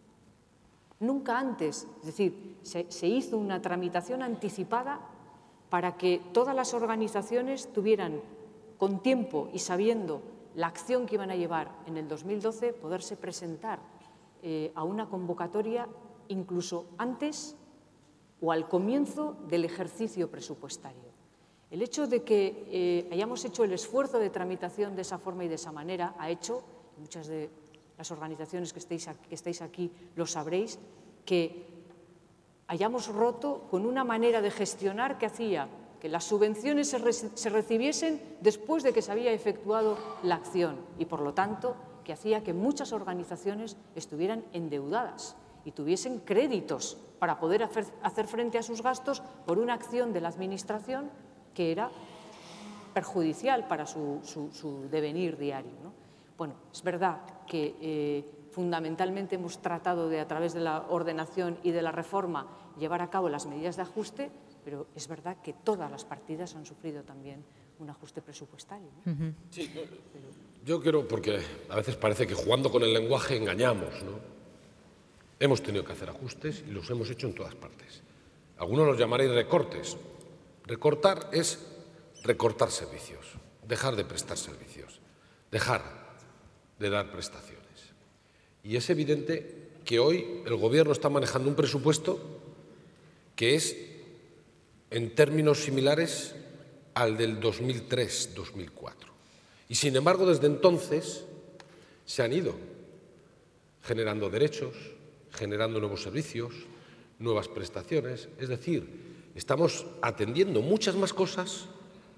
Nunca antes, es decir, se hizo una tramitación anticipada para que todas las organizaciones tuvieran con tiempo y sabiendo la acción que iban a llevar en el 2012, poderse presentar a una convocatoria incluso antes o al comienzo del ejercicio presupuestario. El hecho de que hayamos hecho el esfuerzo de tramitación de esa forma y de esa manera ha hecho, muchas de las organizaciones que estáis aquí lo sabréis, que hayamos roto con una manera de gestionar que hacía que las subvenciones se recibiesen después de que se había efectuado la acción y, por lo tanto, que hacía que muchas organizaciones estuvieran endeudadas y tuviesen créditos para poder hacer frente a sus gastos por una acción de la Administración que era perjudicial para su devenir diario, ¿no? Bueno, es verdad que fundamentalmente hemos tratado de, a través de la ordenación y de la reforma, llevar a cabo las medidas de ajuste, pero es verdad que todas las partidas han sufrido también un ajuste presupuestario, ¿no? Sí, yo quiero, porque a veces parece que jugando con el lenguaje engañamos, ¿no? Hemos tenido que hacer ajustes y los hemos hecho en todas partes. Algunos los llamaréis recortes. Recortar es recortar servicios, dejar de prestar servicios, dejar de dar prestaciones. Y es evidente que hoy el Gobierno está manejando un presupuesto que es, en términos similares, al del 2003-2004. Y, sin embargo, desde entonces se han ido generando derechos, generando nuevos servicios, nuevas prestaciones. Es decir, estamos atendiendo muchas más cosas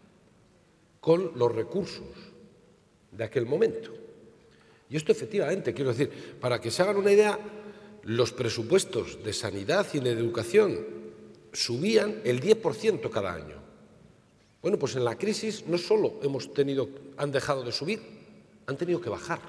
con los recursos de aquel momento. Y esto, efectivamente, quiero decir, para que se hagan una idea, los presupuestos de sanidad y de educación subían el 10% cada año. Bueno, pues en la crisis no solo han dejado de subir, han tenido que bajar.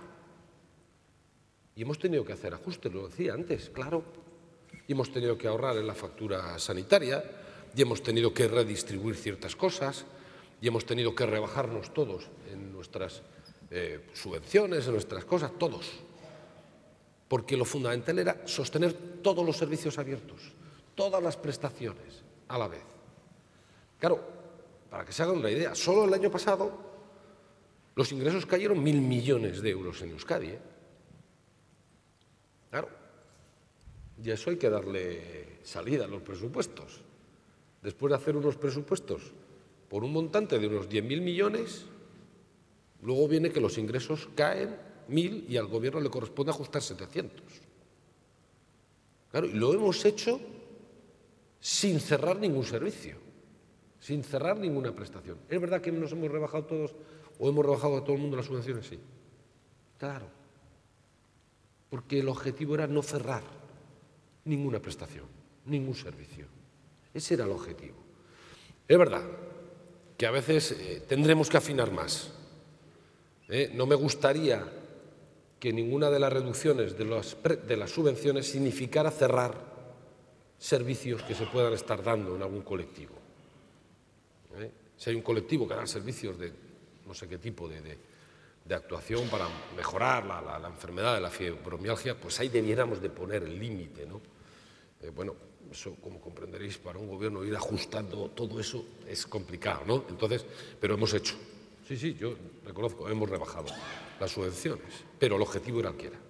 Y hemos tenido que hacer ajustes, lo decía antes, claro. Y hemos tenido que ahorrar en la factura sanitaria, y hemos tenido que redistribuir ciertas cosas, y hemos tenido que rebajarnos todos en nuestras subvenciones, en nuestras cosas, todos. Porque lo fundamental era sostener todos los servicios abiertos, todas las prestaciones a la vez. Claro, para que se hagan una idea, solo el año pasado los ingresos cayeron 1.000 millones de euros en Euskadi, ¿eh? Claro, y a eso hay que darle salida a los presupuestos. Después de hacer unos presupuestos por un montante de unos 10.000 millones, luego viene que los ingresos caen 1.000 y al Gobierno le corresponde ajustar 700. Claro, y lo hemos hecho sin cerrar ningún servicio, sin cerrar ninguna prestación. ¿Es verdad que nos hemos rebajado todos o hemos rebajado a todo el mundo las subvenciones? Sí. Claro. Porque el objetivo era no cerrar ninguna prestación, ningún servicio. Ese era el objetivo. Es verdad que a veces tendremos que afinar más. No me gustaría que ninguna de las reducciones de las subvenciones significara cerrar servicios que se puedan estar dando en algún colectivo. Si hay un colectivo que da servicios de no sé qué tipo de actuación para mejorar la enfermedad de la fibromialgia, pues ahí debiéramos de poner el límite, ¿no? Bueno, eso, como comprenderéis, para un gobierno ir ajustando todo eso es complicado, ¿no? Entonces, pero hemos hecho. Sí, yo reconozco, hemos rebajado las subvenciones, pero el objetivo era el que era.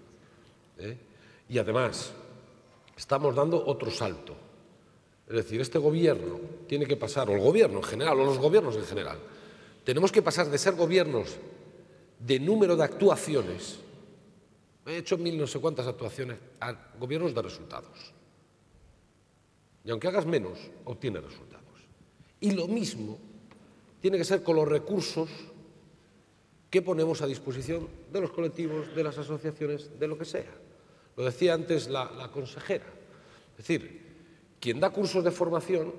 Y además, estamos dando otro salto. Es decir, este gobierno tiene que pasar, o el gobierno en general, o los gobiernos en general, tenemos que pasar de ser gobiernos de número de actuaciones, he hecho 1000 no sé cuántas actuaciones, a gobiernos de resultados. Y aunque hagas menos, obtienes resultados. Y lo mismo tiene que ser con los recursos que ponemos a disposición de los colectivos, de las asociaciones, de lo que sea. Lo decía antes la consejera. Es decir, quien da cursos de formación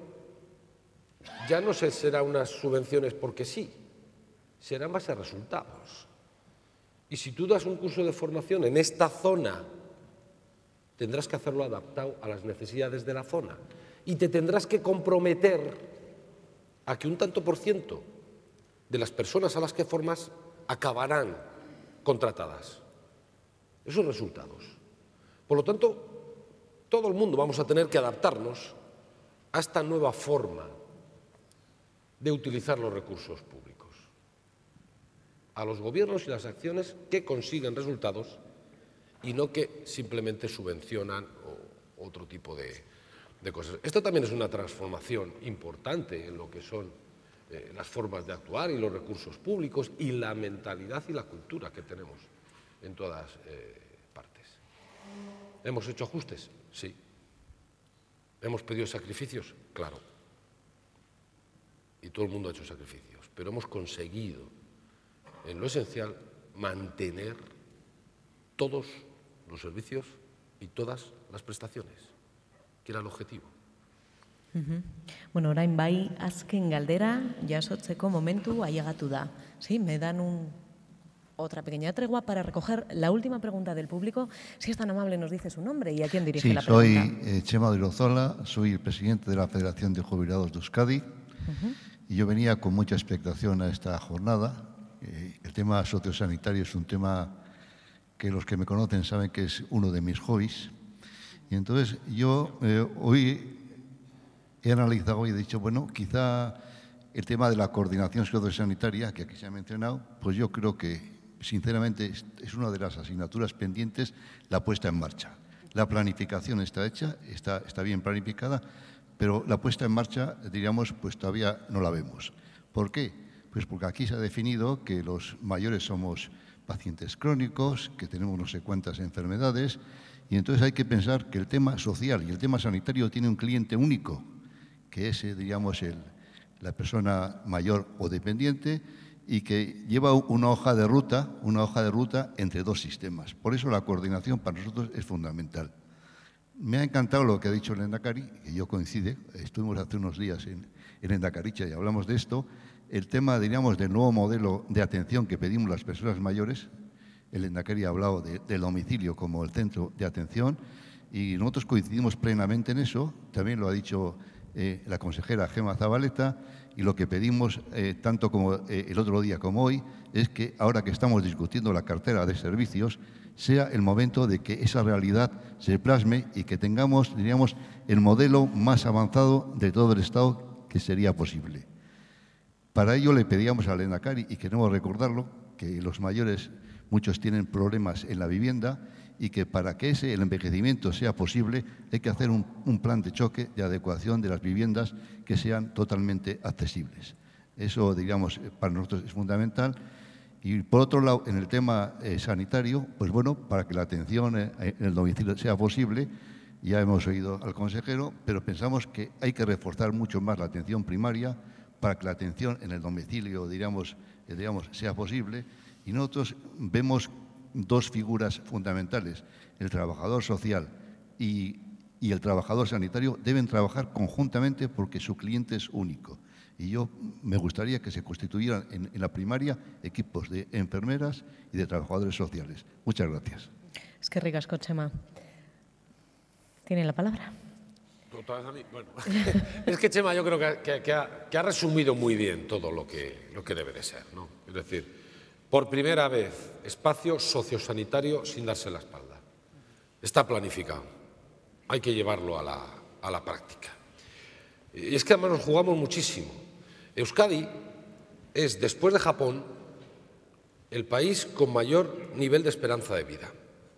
ya no será unas subvenciones porque sí, será en base a resultados. Y si tú das un curso de formación en esta zona, tendrás que hacerlo adaptado a las necesidades de la zona y te tendrás que comprometer a que un tanto por ciento de las personas a las que formas acabarán contratadas. Esos resultados. Por lo tanto, todo el mundo vamos a tener que adaptarnos a esta nueva forma de utilizar los recursos públicos, a los gobiernos y las acciones que consiguen resultados y no que simplemente subvencionan o otro tipo de cosas. Esto también es una transformación importante en lo que son las formas de actuar y los recursos públicos y la mentalidad y la cultura que tenemos en todas partes. ¿Hemos hecho ajustes? Sí. ¿Hemos pedido sacrificios? Claro. Y todo el mundo ha hecho sacrificios, pero hemos conseguido, en lo esencial, mantener todos los servicios y todas las prestaciones, que era el objetivo. Bueno, orain bai azken galdera jasotzeko momentu ailegatu da. Sí, me dan otra pequeña tregua para recoger la última pregunta del público. Si es tan amable, nos dice su nombre y a quién dirige la pregunta. Soy Chema de Irozola, soy el presidente de la Federación de Jubilados de Euskadi y yo venía con mucha expectación a esta jornada. El tema sociosanitario es un tema que los que me conocen saben que es uno de mis hobbies. Y entonces yo hoy he analizado y he dicho, bueno, quizá el tema de la coordinación sociosanitaria, que aquí se ha mencionado, pues yo creo que, sinceramente, es una de las asignaturas pendientes la puesta en marcha. La planificación está hecha, está bien planificada, pero la puesta en marcha, diríamos, pues todavía no la vemos. ¿Por qué? Pues porque aquí se ha definido que los mayores somos pacientes crónicos, que tenemos no sé cuántas enfermedades, y entonces hay que pensar que el tema social y el tema sanitario tiene un cliente único, que es, diríamos, la persona mayor o dependiente y que lleva una hoja de ruta entre dos sistemas. Por eso la coordinación para nosotros es fundamental. Me ha encantado lo que ha dicho el Lehendakari, que yo coincide, estuvimos hace unos días en Endacaricha y hablamos de esto, el tema, diríamos, del nuevo modelo de atención que pedimos las personas mayores. El Lehendakari ha hablado del domicilio como el centro de atención y nosotros coincidimos plenamente en eso, también lo ha dicho la consejera Gema Zabaleta, y lo que pedimos, tanto como el otro día como hoy, es que ahora que estamos discutiendo la cartera de servicios, sea el momento de que esa realidad se plasme y que tengamos, diríamos, el modelo más avanzado de todo el Estado que sería posible. Para ello le pedíamos al Lehendakari, y queremos recordarlo, que los mayores, muchos tienen problemas en la vivienda, y que para que el envejecimiento sea posible hay que hacer un plan de choque de adecuación de las viviendas que sean totalmente accesibles. Eso, digamos, para nosotros es fundamental. Y por otro lado, en el tema sanitario, pues bueno, para que la atención en el domicilio sea posible, ya hemos oído al consejero, pero pensamos que hay que reforzar mucho más la atención primaria para que la atención en el domicilio, digamos, sea posible. Y nosotros vemos dos figuras fundamentales, el trabajador social y el trabajador sanitario deben trabajar conjuntamente porque su cliente es único. Y yo me gustaría que se constituyeran en la primaria equipos de enfermeras y de trabajadores sociales. Muchas gracias. Eskerrik asko, Chema. ¿Tiene la palabra? Bueno, es que Chema yo creo que ha resumido muy bien todo lo que debe de ser, ¿no? Es decir, por primera vez, espacio sociosanitario sin darse la espalda. Está planificado. hay que llevarlo a la práctica. Y es que además nos jugamos muchísimo. Euskadi es, después de Japón, el país con mayor nivel de esperanza de vida.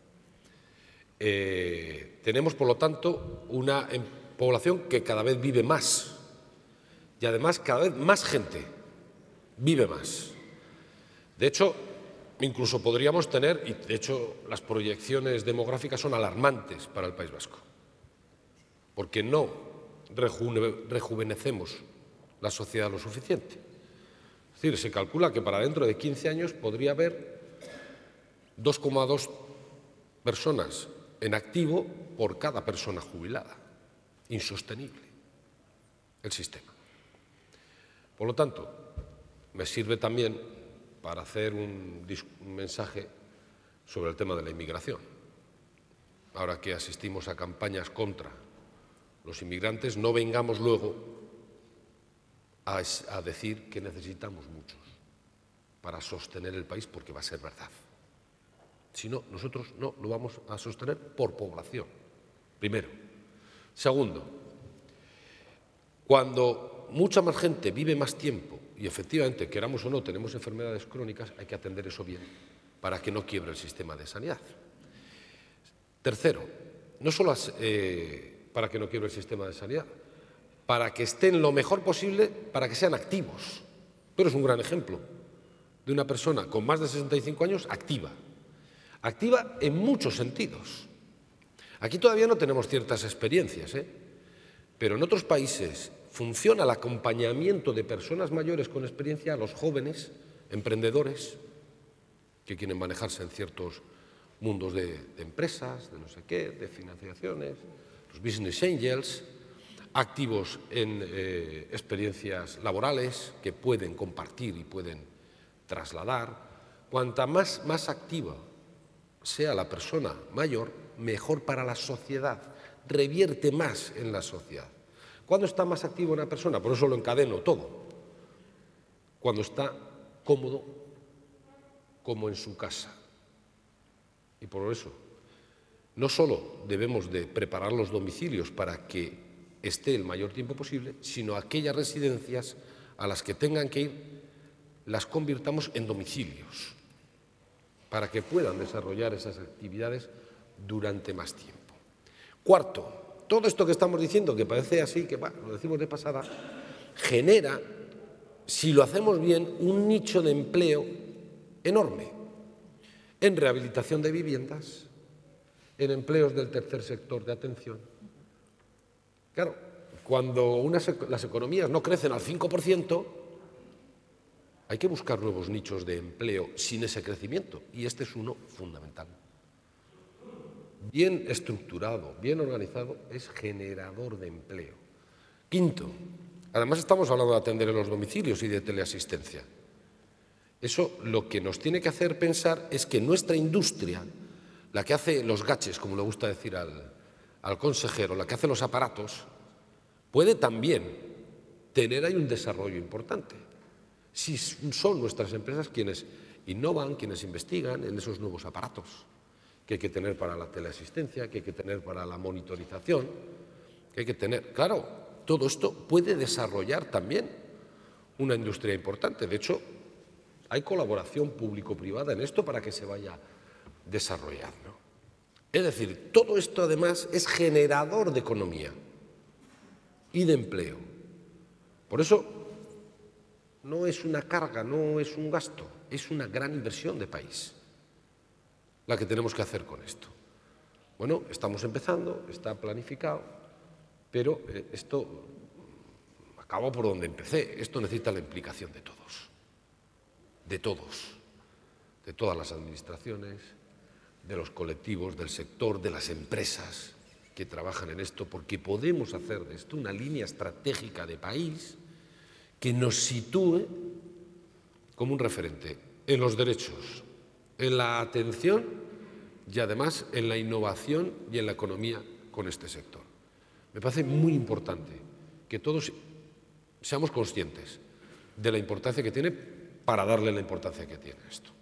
Tenemos, por lo tanto, una población que cada vez vive más y además cada vez más gente vive más. De hecho, incluso podríamos tener, y de hecho las proyecciones demográficas son alarmantes para el País Vasco, porque no rejuvenecemos la sociedad lo suficiente. Es decir, se calcula que para dentro de 15 años podría haber 2,2 personas en activo por cada persona jubilada. Insostenible el sistema. Por lo tanto, me sirve también para hacer un mensaje sobre el tema de la inmigración. Ahora que asistimos a campañas contra los inmigrantes, no vengamos luego a decir que necesitamos muchos para sostener el país, porque va a ser verdad. Si no, nosotros no lo vamos a sostener por población, primero. Segundo, cuando mucha más gente vive más tiempo y efectivamente, queramos o no, tenemos enfermedades crónicas, hay que atender eso bien para que no quiebre el sistema de sanidad. Tercero, no solo para que no quiebre el sistema de sanidad, para que estén lo mejor posible, para que sean activos. Pero es un gran ejemplo de una persona con más de 65 años activa. Activa en muchos sentidos. Aquí todavía no tenemos ciertas experiencias, pero en otros países funciona el acompañamiento de personas mayores con experiencia a los jóvenes emprendedores que quieren manejarse en ciertos mundos de empresas, de no sé qué, de financiaciones, los business angels, activos en experiencias laborales que pueden compartir y pueden trasladar. Cuanta más activa sea la persona mayor, mejor para la sociedad, revierte más en la sociedad. ¿Cuándo está más activa una persona? Por eso lo encadeno todo. Cuando está cómodo, como en su casa. Y por eso, no solo debemos de preparar los domicilios para que esté el mayor tiempo posible, sino aquellas residencias a las que tengan que ir, las convirtamos en domicilios, para que puedan desarrollar esas actividades durante más tiempo. Cuarto, todo esto que estamos diciendo, que parece así, que lo decimos de pasada, genera, si lo hacemos bien, un nicho de empleo enorme en rehabilitación de viviendas, en empleos del tercer sector de atención. Claro, cuando las economías no crecen al 5%, hay que buscar nuevos nichos de empleo sin ese crecimiento, y este es uno fundamental. Bien estructurado, bien organizado, es generador de empleo. Quinto, además estamos hablando de atender en los domicilios y de teleasistencia. Eso lo que nos tiene que hacer pensar es que nuestra industria, la que hace los gadgets, como le gusta decir al consejero, la que hace los aparatos, puede también tener ahí un desarrollo importante. Si son nuestras empresas quienes innovan, quienes investigan en esos nuevos aparatos que hay que tener para la teleasistencia, que hay que tener para la monitorización, que hay que tener. Claro, todo esto puede desarrollar también una industria importante. De hecho, hay colaboración público-privada en esto para que se vaya desarrollando. Es decir, todo esto además es generador de economía y de empleo. Por eso no es una carga, no es un gasto, es una gran inversión de país la que tenemos que hacer con esto. Bueno, estamos empezando, está planificado, pero esto acabo por donde empecé. Esto necesita la implicación de todos, de todas las administraciones, de los colectivos, del sector, de las empresas que trabajan en esto, porque podemos hacer de esto una línea estratégica de país que nos sitúe como un referente en los derechos, en la atención y además en la innovación y en la economía con este sector. Me parece muy importante que todos seamos conscientes de la importancia que tiene para darle la importancia que tiene esto.